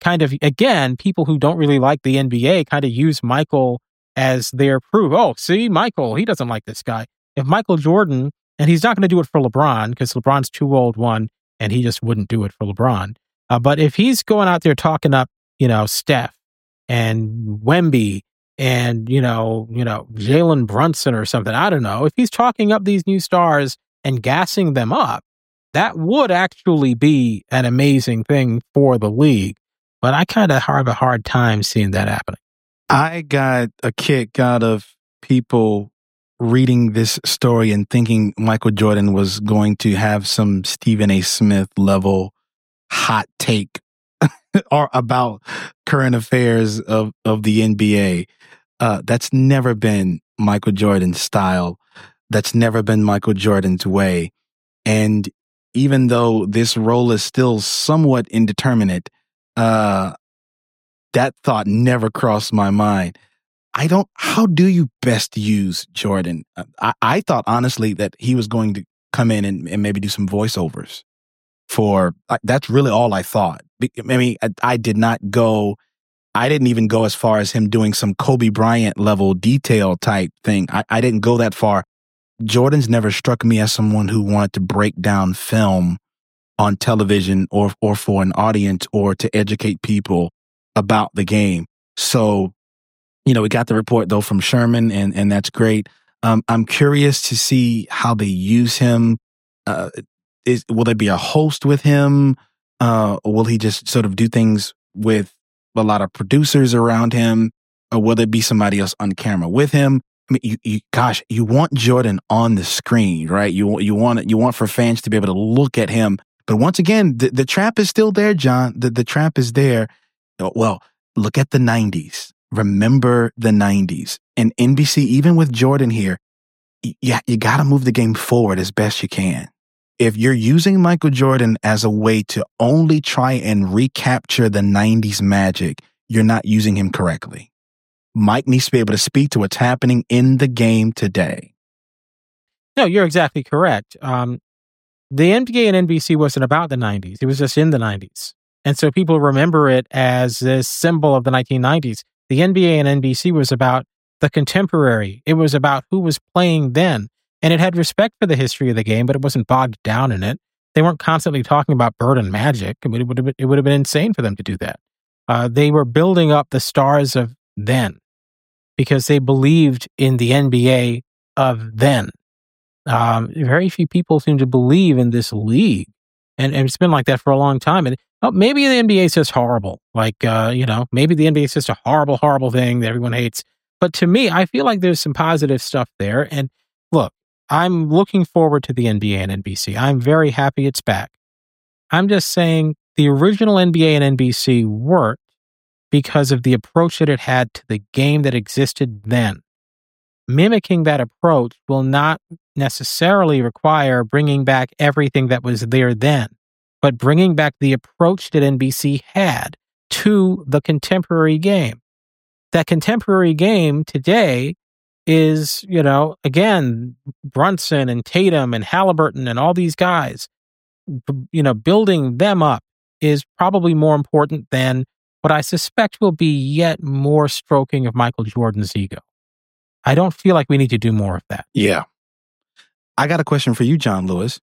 people who don't really like the NBA kind of use Michael as their proof. Oh, see, Michael, he doesn't like this guy. If Michael Jordan, and he's not going to do it for LeBron because LeBron's too old, one, and he just wouldn't do it for LeBron. But if he's going out there talking up, Steph and Wemby and, Jalen Brunson or something, I don't know, if he's chalking up these new stars and gassing them up, that would actually be an amazing thing for the league. But I kind of have a hard time seeing that happening. I got a kick out of people reading this story and thinking Michael Jordan was going to have some Stephen A. Smith level hot take or about current affairs of the NBA. That's never been Michael Jordan's style. That's never been Michael Jordan's way. And even though this role is still somewhat indeterminate, that thought never crossed my mind. How do you best use Jordan? I thought honestly that he was going to come in and maybe do some voiceovers that's really all I thought. I mean, I didn't even go as far as him doing some Kobe Bryant level detail type thing. I didn't go that far. Jordan's never struck me as someone who wanted to break down film on television or for an audience or to educate people about the game. So, we got the report though from Sherman and that's great. I'm curious to see how they use him. Will there be a host with him? Or will he just sort of do things with a lot of producers around him? Or will there be somebody else on camera with him? I mean, you want Jordan on the screen, right? You want for fans to be able to look at him. But once again, the trap is still there, John. The trap is there. Well, look at the 90s. Remember the 90s. And NBC, even with Jordan here, you got to move the game forward as best you can. If you're using Michael Jordan as a way to only try and recapture the 90s magic, you're not using him correctly. Mike needs to be able to speak to what's happening in the game today. No, you're exactly correct. The NBA and NBC wasn't about the 90s. It was just in the 90s. And so people remember it as this symbol of the 1990s. The NBA and NBC was about the contemporary. It was about who was playing then. And it had respect for the history of the game, but it wasn't bogged down in it. They weren't constantly talking about Bird and Magic. It would have been insane for them to do that. They were building up the stars of then because they believed in the NBA of then. Very few people seem to believe in this league. And it's been like that for a long time. And maybe the NBA is just horrible. Maybe the NBA is just a horrible, horrible thing that everyone hates. But to me, I feel like there's some positive stuff there. And look, I'm looking forward to the NBA and NBC. I'm very happy it's back. I'm just saying the original NBA and NBC worked because of the approach that it had to the game that existed then. Mimicking that approach will not necessarily require bringing back everything that was there then, but bringing back the approach that NBC had to the contemporary game. That contemporary game today is, again, Brunson and Tatum and Halliburton and all these guys, building them up is probably more important than what I suspect will be yet more stroking of Michael Jordan's ego. I don't feel like we need to do more of that. Yeah. I got a question for you, John Lewis.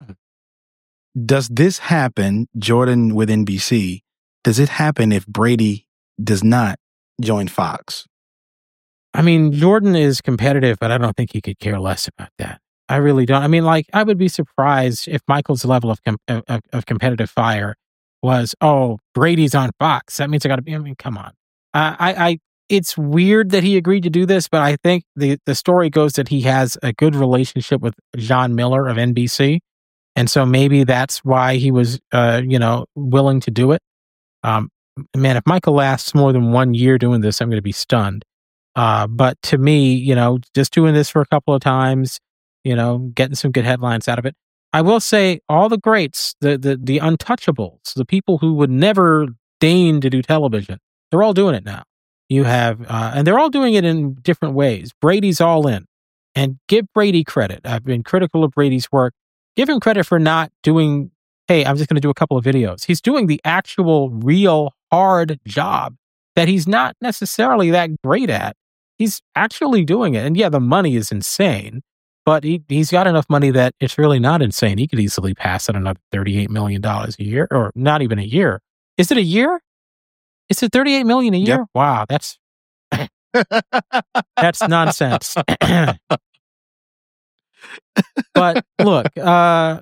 Does this happen, Jordan with NBC, does it happen if Brady does not join Fox? I mean, Jordan is competitive, but I don't think he could care less about that. I really don't. I mean, I would be surprised if Michael's level of competitive fire was, Brady's on Fox. That means I got to be, come on. It's weird that he agreed to do this, but I think the story goes that he has a good relationship with John Miller of NBC. And so maybe that's why he was, willing to do it. Man, if Michael lasts more than 1 year doing this, I'm going to be stunned. But to me, just doing this for a couple of times, getting some good headlines out of it. I will say all the greats, the untouchables, the people who would never deign to do television, they're all doing it now. You have, and they're all doing it in different ways. Brady's all in, and give Brady credit. I've been critical of Brady's work. Give him credit for not doing, hey, I'm just going to do a couple of videos. He's doing the actual, real, hard job that he's not necessarily that great at. He's actually doing it. And yeah, the money is insane, but he's got enough money that it's really not insane. He could easily pass at another $38 million a year, or not even a year. Is it a year? Is it $38 million a year? Yep. Wow, that's That's nonsense. But look, to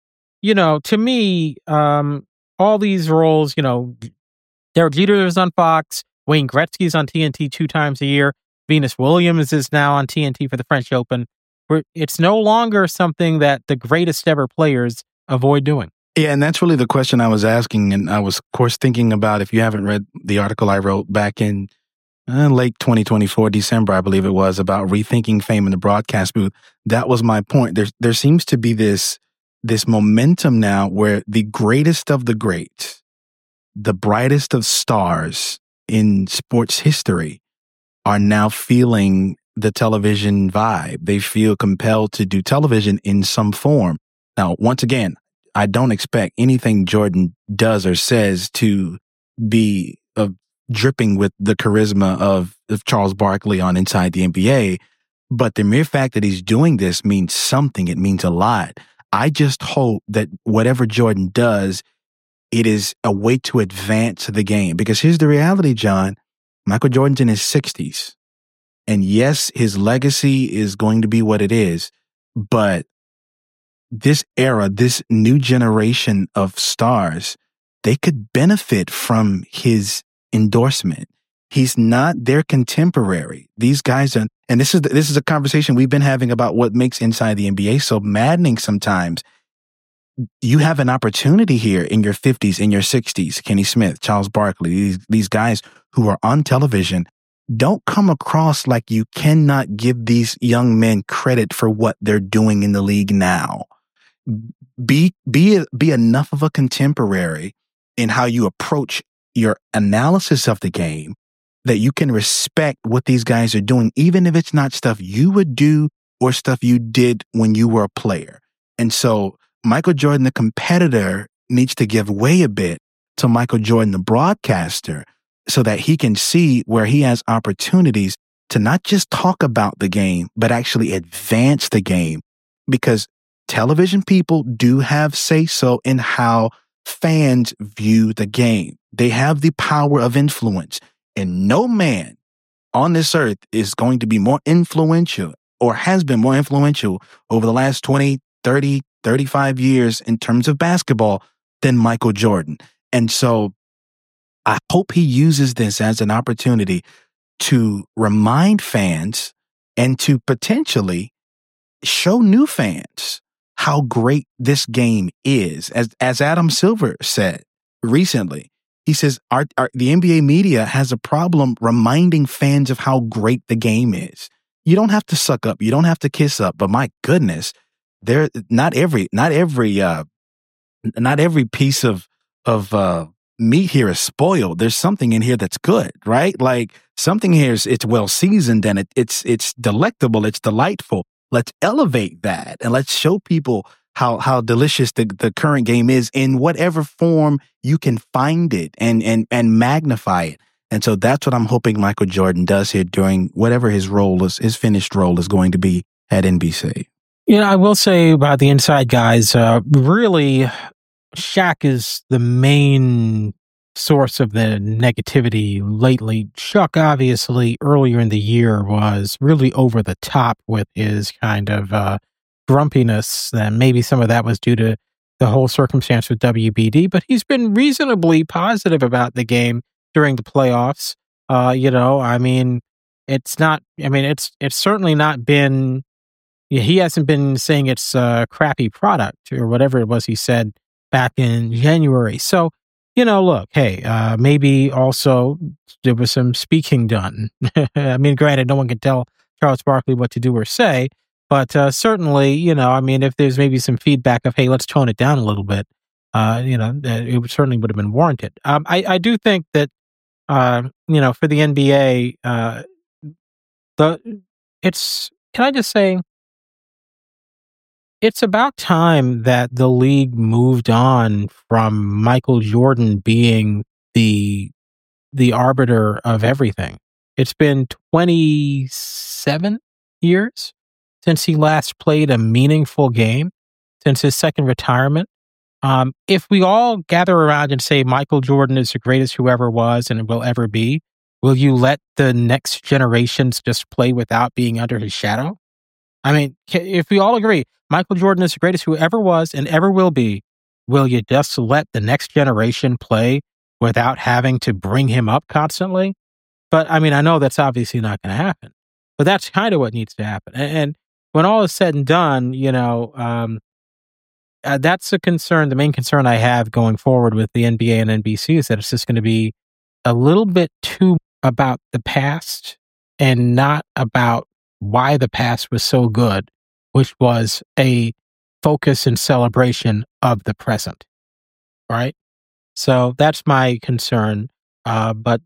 me, all these roles, Derek Jeter is on Fox, Wayne Gretzky's on TNT 2 times a year, Venus Williams is now on TNT for the French Open. It's no longer something that the greatest ever players avoid doing. Yeah, and that's really the question I was asking. And I was, of course, thinking about, if you haven't read the article I wrote back in late 2024, December, I believe it was, about rethinking fame in the broadcast booth. That was my point. There seems to be this momentum now where the greatest of the greats, the brightest of stars in sports history, are now feeling the television vibe. They feel compelled to do television in some form. Now, once again, I don't expect anything Jordan does or says to be dripping with the charisma of Charles Barkley on Inside the NBA, but the mere fact that he's doing this means something. It means a lot. I just hope that whatever Jordan does, it is a way to advance the game. Because here's the reality, John. Michael Jordan's in his 60s. And yes, his legacy is going to be what it is, but this era, this new generation of stars, they could benefit from his endorsement. He's not their contemporary. These guys are, and this is a conversation we've been having about what makes Inside the NBA so maddening sometimes. You have an opportunity here in your 50s, in your 60s, Kenny Smith, Charles Barkley, these guys who are on television. Don't come across like you cannot give these young men credit for what they're doing in the league now. Be enough of a contemporary in how you approach your analysis of the game that you can respect what these guys are doing, even if it's not stuff you would do or stuff you did when you were a player. And so Michael Jordan, the competitor, needs to give way a bit to Michael Jordan, the broadcaster, so that he can see where he has opportunities to not just talk about the game, but actually advance the game. Because television people do have say-so in how fans view the game. They have the power of influence. And no man on this earth is going to be more influential or has been more influential over the last 20, 30, 35 years in terms of basketball than Michael Jordan. And so I hope he uses this as an opportunity to remind fans and to potentially show new fans how great this game is. As Adam Silver said recently, he says the NBA media has a problem reminding fans of how great the game is. You don't have to suck up. You don't have to kiss up. But my goodness, not every piece of meat here is spoiled. There's something in here that's good, right? Like something here it's well seasoned and it's delectable. It's delightful. Let's elevate that and let's show people how delicious the current game is in whatever form you can find it and magnify it. And so that's what I'm hoping Michael Jordan does here during whatever his finished role is going to be at NBC. I will say about the Inside guys, really, Shaq is the main source of the negativity lately. Chuck, obviously, earlier in the year was really over the top with his kind of grumpiness. And maybe some of that was due to the whole circumstance with WBD, but he's been reasonably positive about the game during the playoffs. It's certainly not been, he hasn't been saying it's a crappy product or whatever it was he said back in January. So, look, hey, maybe also there was some speaking done. I mean, granted, no one can tell Charles Barkley what to do or say, but certainly, if there's maybe some feedback of, hey, let's tone it down a little bit, it certainly would have been warranted. I do think that, for the NBA, can I just say, it's about time that the league moved on from Michael Jordan being the arbiter of everything. It's been 27 years since he last played a meaningful game, since his second retirement. If we all gather around and say Michael Jordan is the greatest who ever was and will ever be, will you let the next generations just play without being under his shadow? I mean, if we all agree, Michael Jordan is the greatest who ever was and ever will be, will you just let the next generation play without having to bring him up constantly? But I mean, I know that's obviously not going to happen, but that's kind of what needs to happen. And when all is said and done, that's a concern. The main concern I have going forward with the NBA and NBC is that it's just going to be a little bit too about the past and not about why the past was so good, which was a focus and celebration of the present. Right? So that's my concern. But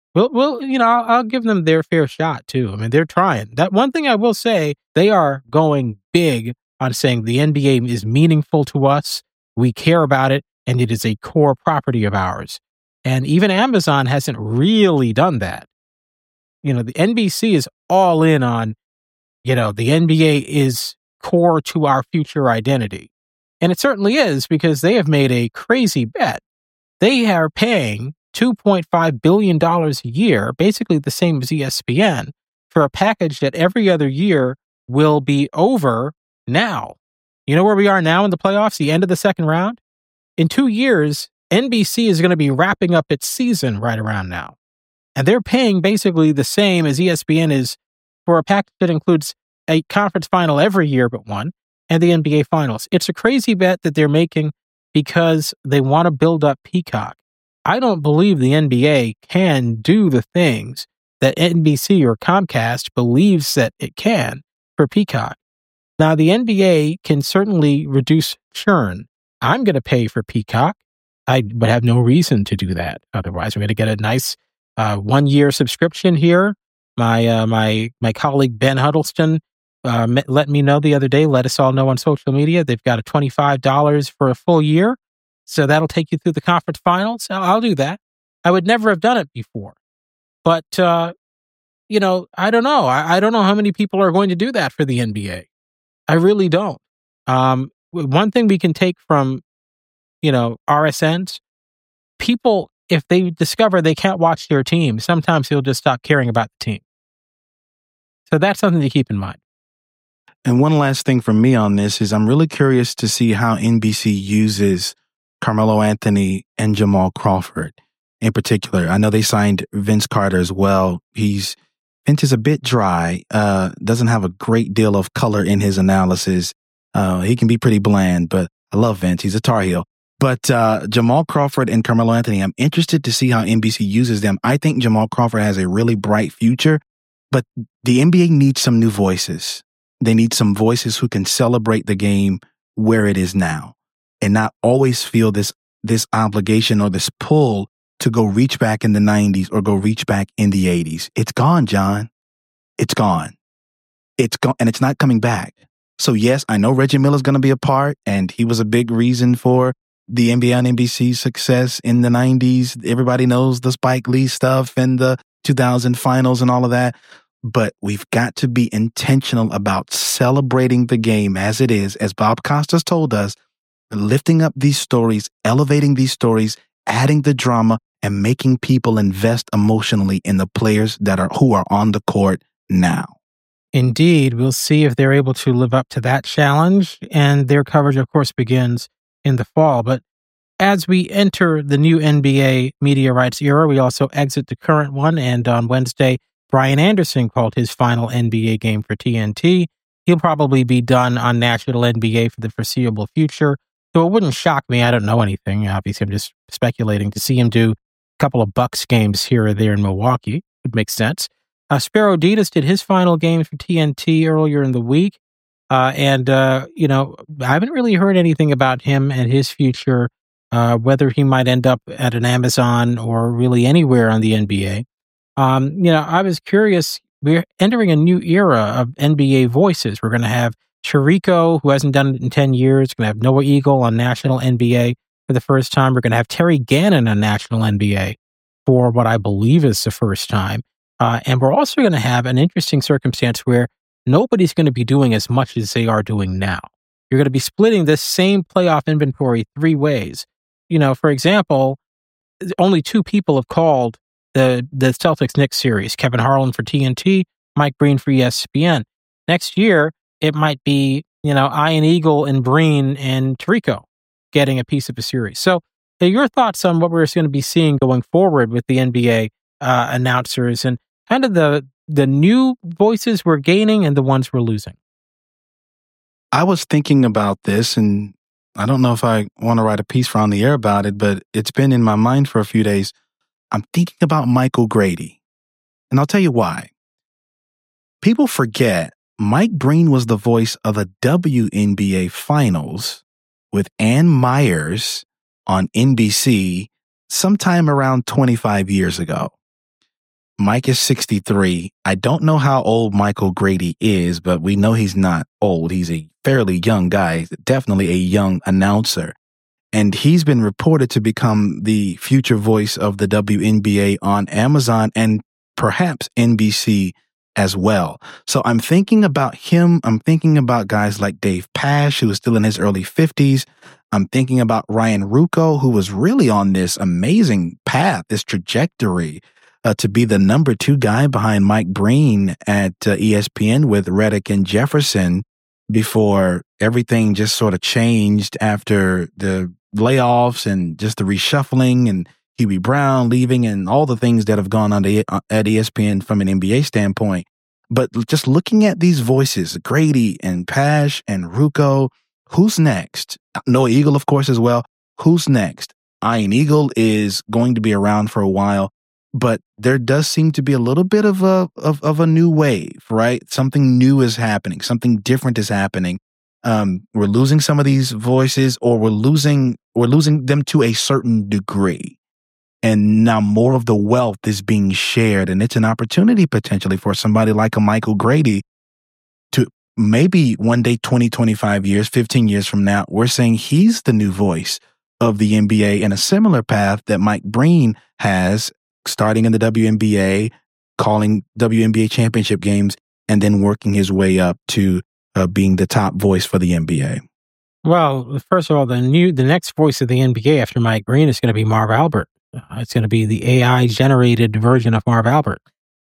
I'll give them their fair shot too. I mean, they're trying. That one thing I will say, they are going big on saying the NBA is meaningful to us. We care about it, and it is a core property of ours. And even Amazon hasn't really done that. The NBC is all in on, the NBA is core to our future identity. And it certainly is, because they have made a crazy bet. They are paying $2.5 billion a year, basically the same as ESPN, for a package that every other year will be over now. You know where we are now in the playoffs, the end of the second round? In 2 years, NBC is going to be wrapping up its season right around now. And they're paying basically the same as ESPN is for a package that includes a conference final every year but one, and the NBA Finals. It's a crazy bet that they're making because they want to build up Peacock. I don't believe the NBA can do the things that NBC or Comcast believes that it can for Peacock. Now, the NBA can certainly reduce churn. I'm going to pay for Peacock. I would have no reason to do that. Otherwise, we're going to get a nice 1-year subscription here. My colleague Ben Huddleston let me know the other day, let us all know on social media, they've got a $25 for a full year. So that'll take you through the conference finals. I'll do that. I would never have done it before. But, I don't know. I don't know how many people are going to do that for the NBA. I really don't. One thing we can take from, RSNs, people, if they discover they can't watch their team, sometimes they'll just stop caring about the team. So that's something to keep in mind. And one last thing from me on this is I'm really curious to see how NBC uses Carmelo Anthony and Jamal Crawford in particular. I know they signed Vince Carter as well. Vince is a bit dry, doesn't have a great deal of color in his analysis. He can be pretty bland, but I love Vince. He's a Tar Heel. But Jamal Crawford and Carmelo Anthony, I'm interested to see how NBC uses them. I think Jamal Crawford has a really bright future, but the NBA needs some new voices. They need some voices who can celebrate the game where it is now and not always feel this obligation or this pull to go reach back in the 90s or go reach back in the 80s. It's gone, John. It's gone. It's gone, and it's not coming back. So yes, I know Reggie Miller's going to be a part, and he was a big reason for the NBA and NBC's success in the 90s. Everybody knows the Spike Lee stuff and the 2000 finals and all of that. But we've got to be intentional about celebrating the game as it is, as Bob Costas told us, lifting up these stories, elevating these stories, adding the drama, and making people invest emotionally in the players who are on the court now. Indeed, we'll see if they're able to live up to that challenge, and their coverage, of course, begins in the fall. But as we enter the new NBA media rights era, we also exit the current one, and on Wednesday, Brian Anderson called his final NBA game for TNT. He'll probably be done on National NBA for the foreseeable future, so it wouldn't shock me. I don't know anything. Obviously, I'm just speculating to see him do a couple of Bucks games here or there in Milwaukee. Would make sense. Spero Dedes did his final game for TNT earlier in the week. I haven't really heard anything about him and his future, whether he might end up at an Amazon or really anywhere on the NBA. I was curious. We're entering a new era of NBA voices. We're going to have Chirico, who hasn't done it in 10 years. We're going to have Noah Eagle on National NBA for the first time. We're going to have Terry Gannon on National NBA for what I believe is the first time. And we're also going to have an interesting circumstance where nobody's going to be doing as much as they are doing now. You're going to be splitting this same playoff inventory 3 ways. For example, only 2 people have called the Celtics Knicks series. Kevin Harlan for TNT, Mike Breen for ESPN. Next year, it might be, Ian Eagle and Breen and Tirico getting a piece of a series. So your thoughts on what we're going to be seeing going forward with the NBA announcers and kind of the new voices we're gaining and the ones we're losing? I was thinking about this, and I don't know if I want to write a piece for On the Air about it, but it's been in my mind for a few days. I'm thinking about Michael Grady, and I'll tell you why. People forget Mike Breen was the voice of the WNBA Finals with Ann Myers on NBC sometime around 25 years ago. Mike is 63. I don't know how old Michael Grady is, but we know he's not old. He's a fairly young guy, definitely a young announcer. And he's been reported to become the future voice of the WNBA on Amazon and perhaps NBC as well. So I'm thinking about him. I'm thinking about guys like Dave Pasch, who is still in his early 50s. I'm thinking about Ryan Ruocco, who was really on this amazing path, this trajectory to be the number 2 guy behind Mike Breen at ESPN with Reddick and Jefferson before everything just sort of changed after the layoffs and just the reshuffling and Hubie Brown leaving and all the things that have gone on at ESPN from an NBA standpoint. But just looking at these voices, Grady and Pasch and Ruocco, who's next? Noah Eagle, of course, as well. Who's next? Ian Eagle is going to be around for a while, but there does seem to be a little bit of a new wave, right? Something new is happening. Something different is happening. We're losing some of these voices, or we're losing them to a certain degree. And now more of the wealth is being shared, and it's an opportunity potentially for somebody like a Michael Grady to maybe one day, 20, 25 years, 15 years from now, we're saying he's the new voice of the NBA in a similar path that Mike Breen has, starting in the WNBA, calling WNBA championship games, and then working his way up to being the top voice for the NBA. Well, first of all, the next voice of the NBA after Mike Breen is going to be Marv Albert. It's going to be the AI-generated version of Marv Albert,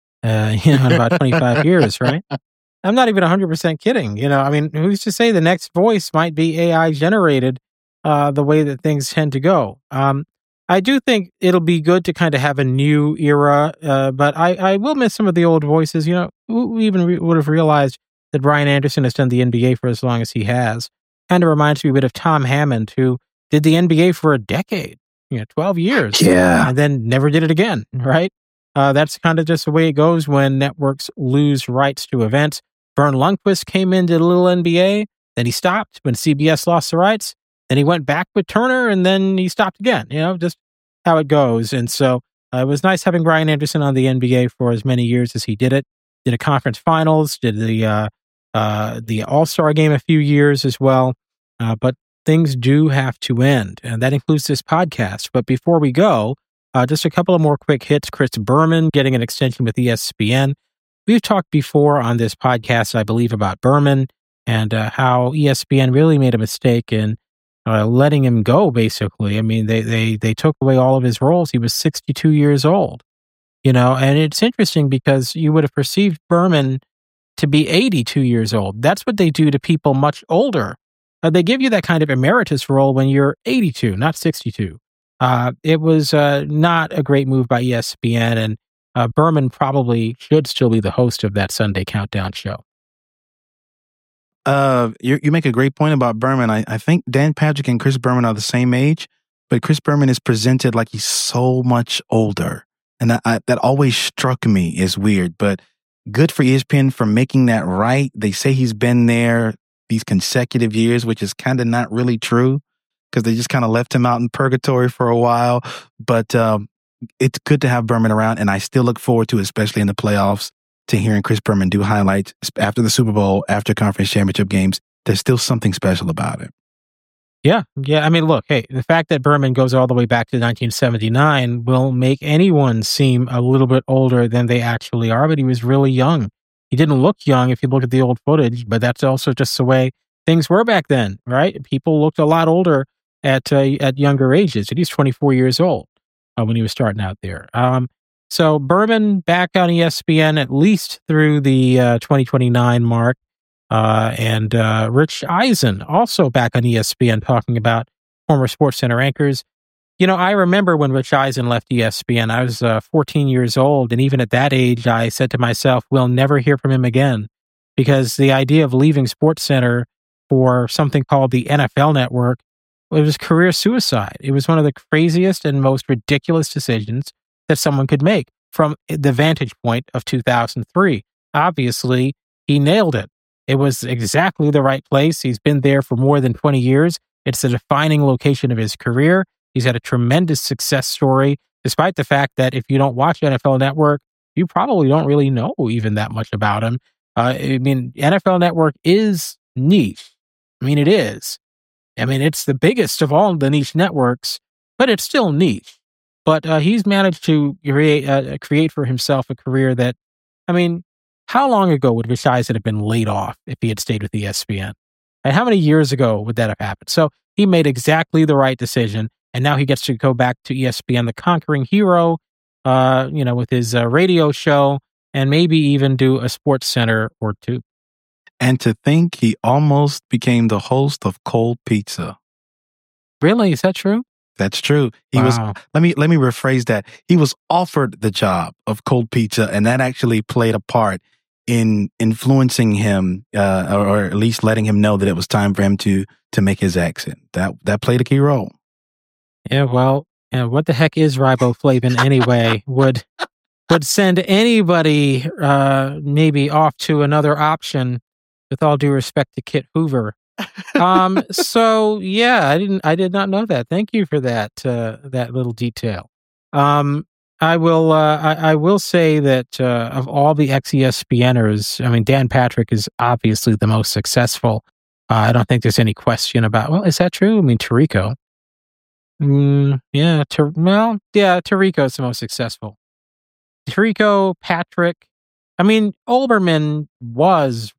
in about 25 years, right? I'm not even 100% kidding. Who's to say the next voice might be AI-generated the way that things tend to go? I do think it'll be good to kind of have a new era, but I will miss some of the old voices. Who even would have realized that Brian Anderson has done the NBA for as long as he has? Kind of reminds me a bit of Tom Hammond, who did the NBA for a decade. 12 years. Yeah. And then never did it again, right? That's kind of just the way it goes when networks lose rights to events. Vern Lundquist came into the little NBA, then he stopped when CBS lost the rights. Then he went back with Turner, and then he stopped again. Just how it goes. And so it was nice having Brian Anderson on the NBA for as many years as he did it. Did a conference finals, did the All-Star game a few years as well. But things do have to end, and that includes this podcast. But before we go, just a couple of more quick hits. Chris Berman getting an extension with ESPN. We've talked before on this podcast, I believe, about Berman and how ESPN really made a mistake in letting him go, basically. I mean, they took away all of his roles. He was 62 years old, and it's interesting because you would have perceived Berman to be 82 years old. That's what they do to people much older. They give you that kind of emeritus role when you're 82, not 62. It was not a great move by ESPN, and Berman probably should still be the host of that Sunday Countdown show. You make a great point about Berman. I think Dan Patrick and Chris Berman are the same age, but Chris Berman is presented like he's so much older. And that always struck me as weird, but good for ESPN for making that right. They say he's been there these consecutive years, which is kind of not really true because they just kind of left him out in purgatory for a while. But it's good to have Berman around, and I still look forward to, especially in the playoffs, to hearing Chris Berman do highlights after the Super Bowl, after conference championship games. There's still something special about it. Yeah. I mean, look, hey, the fact that Berman goes all the way back to 1979 will make anyone seem a little bit older than they actually are, but he was really young. He didn't look young if you look at the old footage, but that's also just the way things were back then, right? People looked a lot older at younger ages. He's 24 years old when he was starting out there. So Berman back on ESPN at least through the 2029 mark. And Rich Eisen also back on ESPN talking about former SportsCenter anchors. You know, I remember when Rich Eisen left ESPN, I was 14 years old. And even at that age, I said to myself, we'll never hear from him again. Because the idea of leaving SportsCenter for something called the NFL Network, it was career suicide. It was one of the craziest and most ridiculous decisions that someone could make from the vantage point of 2003. Obviously, he nailed it. It was exactly the right place. He's been there for more than 20 years. It's the defining location of his career. He's had a tremendous success story, despite the fact that if you don't watch NFL Network, you probably don't really know even that much about him. I mean, NFL Network is niche. I mean, it is. I mean, it's the biggest of all the niche networks, but it's still niche. But he's managed to create for himself a career that, I mean, how long ago would Rich Eisen have been laid off if he had stayed with ESPN? And how many years ago would that have happened? So he made exactly the right decision, and now he gets to go back to ESPN, the conquering hero, with his radio show, and maybe even do a SportsCenter or two. And to think he almost became the host of Cold Pizza. Really? Is that true? That's true. He Wow. was. Let me rephrase that. He was offered the job of Cold Pizza, and that actually played a part in influencing him, or at least letting him know that it was time for him to make his exit. That played a key role. Yeah. Well, what the heck is riboflavin anyway? would send anybody maybe off to another option. With all due respect to Kit Hoover. So yeah, I did not know that. Thank you for that little detail. I will say that of all the ex-ESPNers, I mean, Dan Patrick is obviously the most successful. I don't think there's any question about, well, is that true? I mean, Tirico. Tirico's the most successful. Tirico, Patrick. I mean, Olbermann was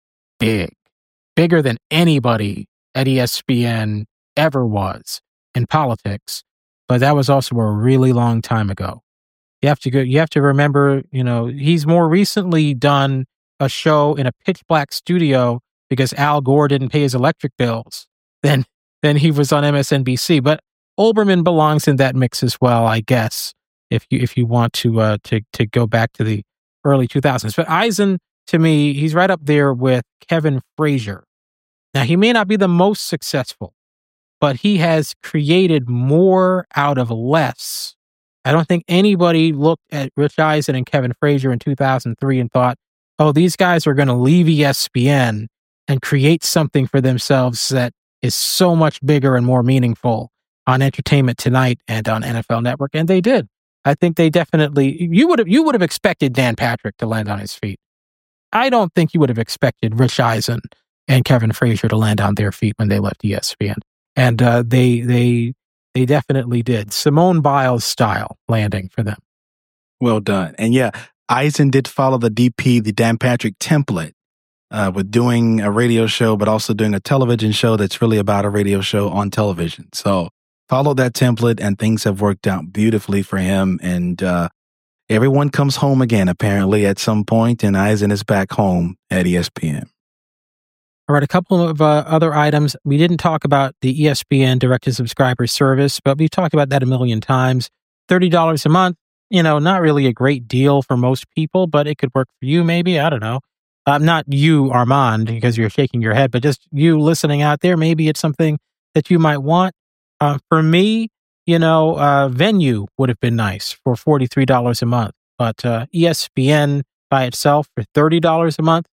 bigger than anybody at ESPN ever was in politics, but that was also a really long time ago. You have to remember, he's more recently done a show in a pitch black studio because Al Gore didn't pay his electric bills than he was on MSNBC. But Olbermann belongs in that mix as well, I guess, if you want to go back to the early 2000s. But Eisen, to me, he's right up there with Kevin Frazier. Now, he may not be the most successful, but he has created more out of less. I don't think anybody looked at Rich Eisen and Kevin Frazier in 2003 and thought, oh, these guys are going to leave ESPN and create something for themselves that is so much bigger and more meaningful on Entertainment Tonight and on NFL Network. And they did. I think they definitely, you would have expected Dan Patrick to land on his feet. I don't think you would have expected Rich Eisen and Kevin Frazier to land on their feet when they left ESPN. And they definitely did. Simone Biles style landing for them. Well done. And yeah, Eisen did follow the DP, the Dan Patrick template, with doing a radio show, but also doing a television show that's really about a radio show on television. So followed that template and things have worked out beautifully for him. And everyone comes home again, apparently, at some point, and Eisen is back home at ESPN. All right, a couple of other items. We didn't talk about the ESPN direct-to-subscriber service, but we've talked about that a million times. $30 a month, not really a great deal for most people, but it could work for you maybe. I don't know. Not you, Armand, because you're shaking your head, but just you listening out there. Maybe it's something that you might want. For me, Venue would have been nice for $43 a month, but ESPN by itself for $30 a month,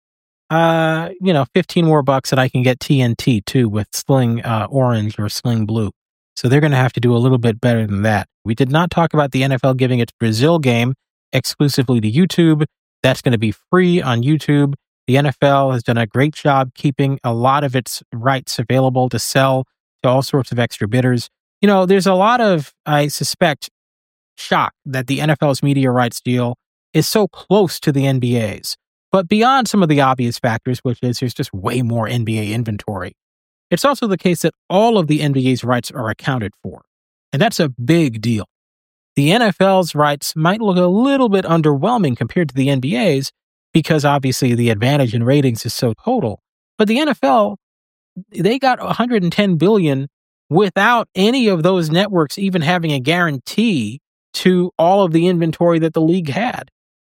15 more bucks and I can get TNT too with Sling Orange or Sling Blue. So they're going to have to do a little bit better than that. We did not talk about the NFL giving its Brazil game exclusively to YouTube. That's going to be free on YouTube. The NFL has done a great job keeping a lot of its rights available to sell to all sorts of extra bidders. There's a lot of, I suspect, shock that the NFL's media rights deal is so close to the NBA's. But beyond some of the obvious factors, which is there's just way more NBA inventory, it's also the case that all of the NBA's rights are accounted for. And that's a big deal. The NFL's rights might look a little bit underwhelming compared to the NBA's because obviously the advantage in ratings is so total. But the NFL, they got $110 billion without any of those networks even having a guarantee to all of the inventory that the league had.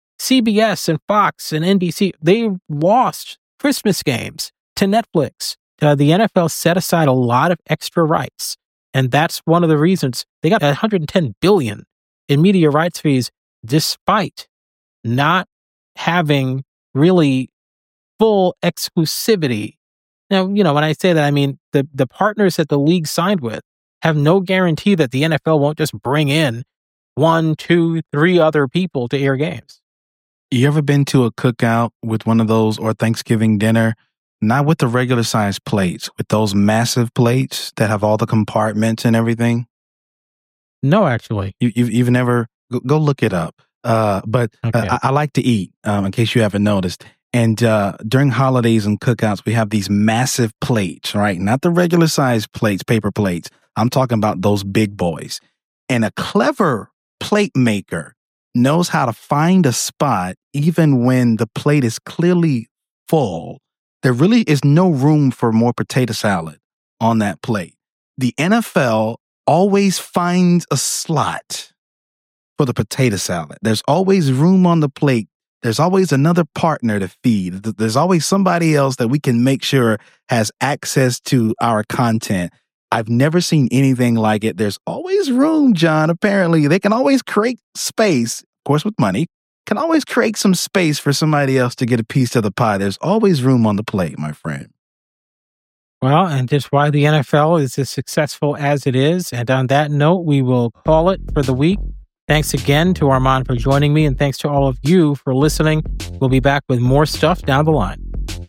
CBS and Fox and NBC, they lost Christmas games to Netflix. The NFL set aside a lot of extra rights, and that's one of the reasons they got $110 billion in media rights fees despite not having really full exclusivity. Now, when I say that, I mean the partners that the league signed with have no guarantee that the NFL won't just bring in 1, 2, 3 other people to air games. You ever been to a cookout with one of those or Thanksgiving dinner? Not with the regular size plates, with those massive plates that have all the compartments and everything? No, actually. You've never... Go look it up. But okay. I like to eat, in case you haven't noticed. And during holidays and cookouts, we have these massive plates, right? Not the regular size plates, paper plates. I'm talking about those big boys. And a clever plate maker knows how to find a spot even when the plate is clearly full. There really is no room for more potato salad on that plate. The NFL always finds a slot for the potato salad. There's always room on the plate. There's always another partner to feed. There's always somebody else that we can make sure has access to our content. I've never seen anything like it. There's always room, John. Apparently, they can always create space, of course, with money, can always create some space for somebody else to get a piece of the pie. There's always room on the plate, my friend. Well, and just why the NFL is as successful as it is. And on that note, we will call it for the week. Thanks again to Armand for joining me, and thanks to all of you for listening. We'll be back with more stuff down the line.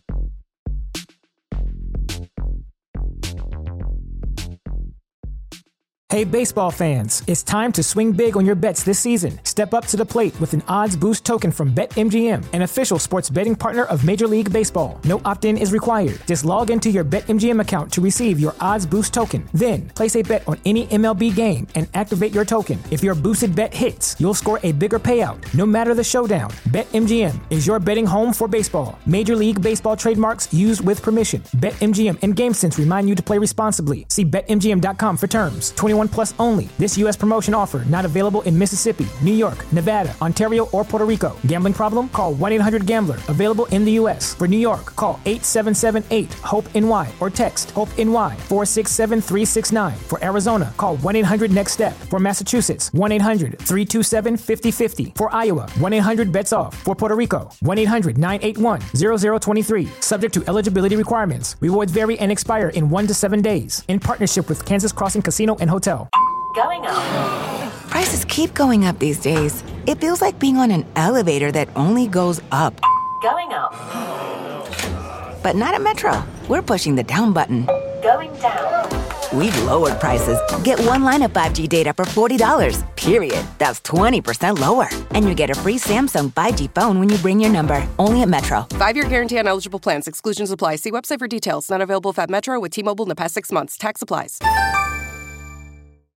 Hey, baseball fans, it's time to swing big on your bets this season. Step up to the plate with an odds boost token from BetMGM, an official sports betting partner of Major League Baseball. No opt-in is required. Just log into your BetMGM account to receive your odds boost token. Then, place a bet on any MLB game and activate your token. If your boosted bet hits, you'll score a bigger payout, no matter the showdown. BetMGM is your betting home for baseball. Major League Baseball trademarks used with permission. BetMGM and GameSense remind you to play responsibly. See BetMGM.com for terms. 21 plus only. This U.S. promotion offer not available in Mississippi, New York, Nevada, Ontario, or Puerto Rico. Gambling problem? Call 1-800-GAMBLER. Available in the U.S. For New York, call 877-8-HOPE-NY or text HOPE-NY 467-369. For Arizona, call 1-800-NEXT-STEP. For Massachusetts, 1-800-327-5050. For Iowa, 1-800-BETS-OFF. For Puerto Rico, 1-800-981-0023. Subject to eligibility requirements. Rewards vary and expire in 1 to 7 days. In partnership with Kansas Crossing Casino and Hotel. Going up. Prices keep going up these days. It feels like being on an elevator that only goes up. Going up. But not at Metro. We're pushing the down button. Going down. We've lowered prices. Get one line of 5G data for $40, period. That's 20% lower. And you get a free Samsung 5G phone when you bring your number. Only at Metro. 5-year guarantee on eligible plans. Exclusions apply. See website for details. Not available if at Metro with T-Mobile in the past 6 months. Tax applies.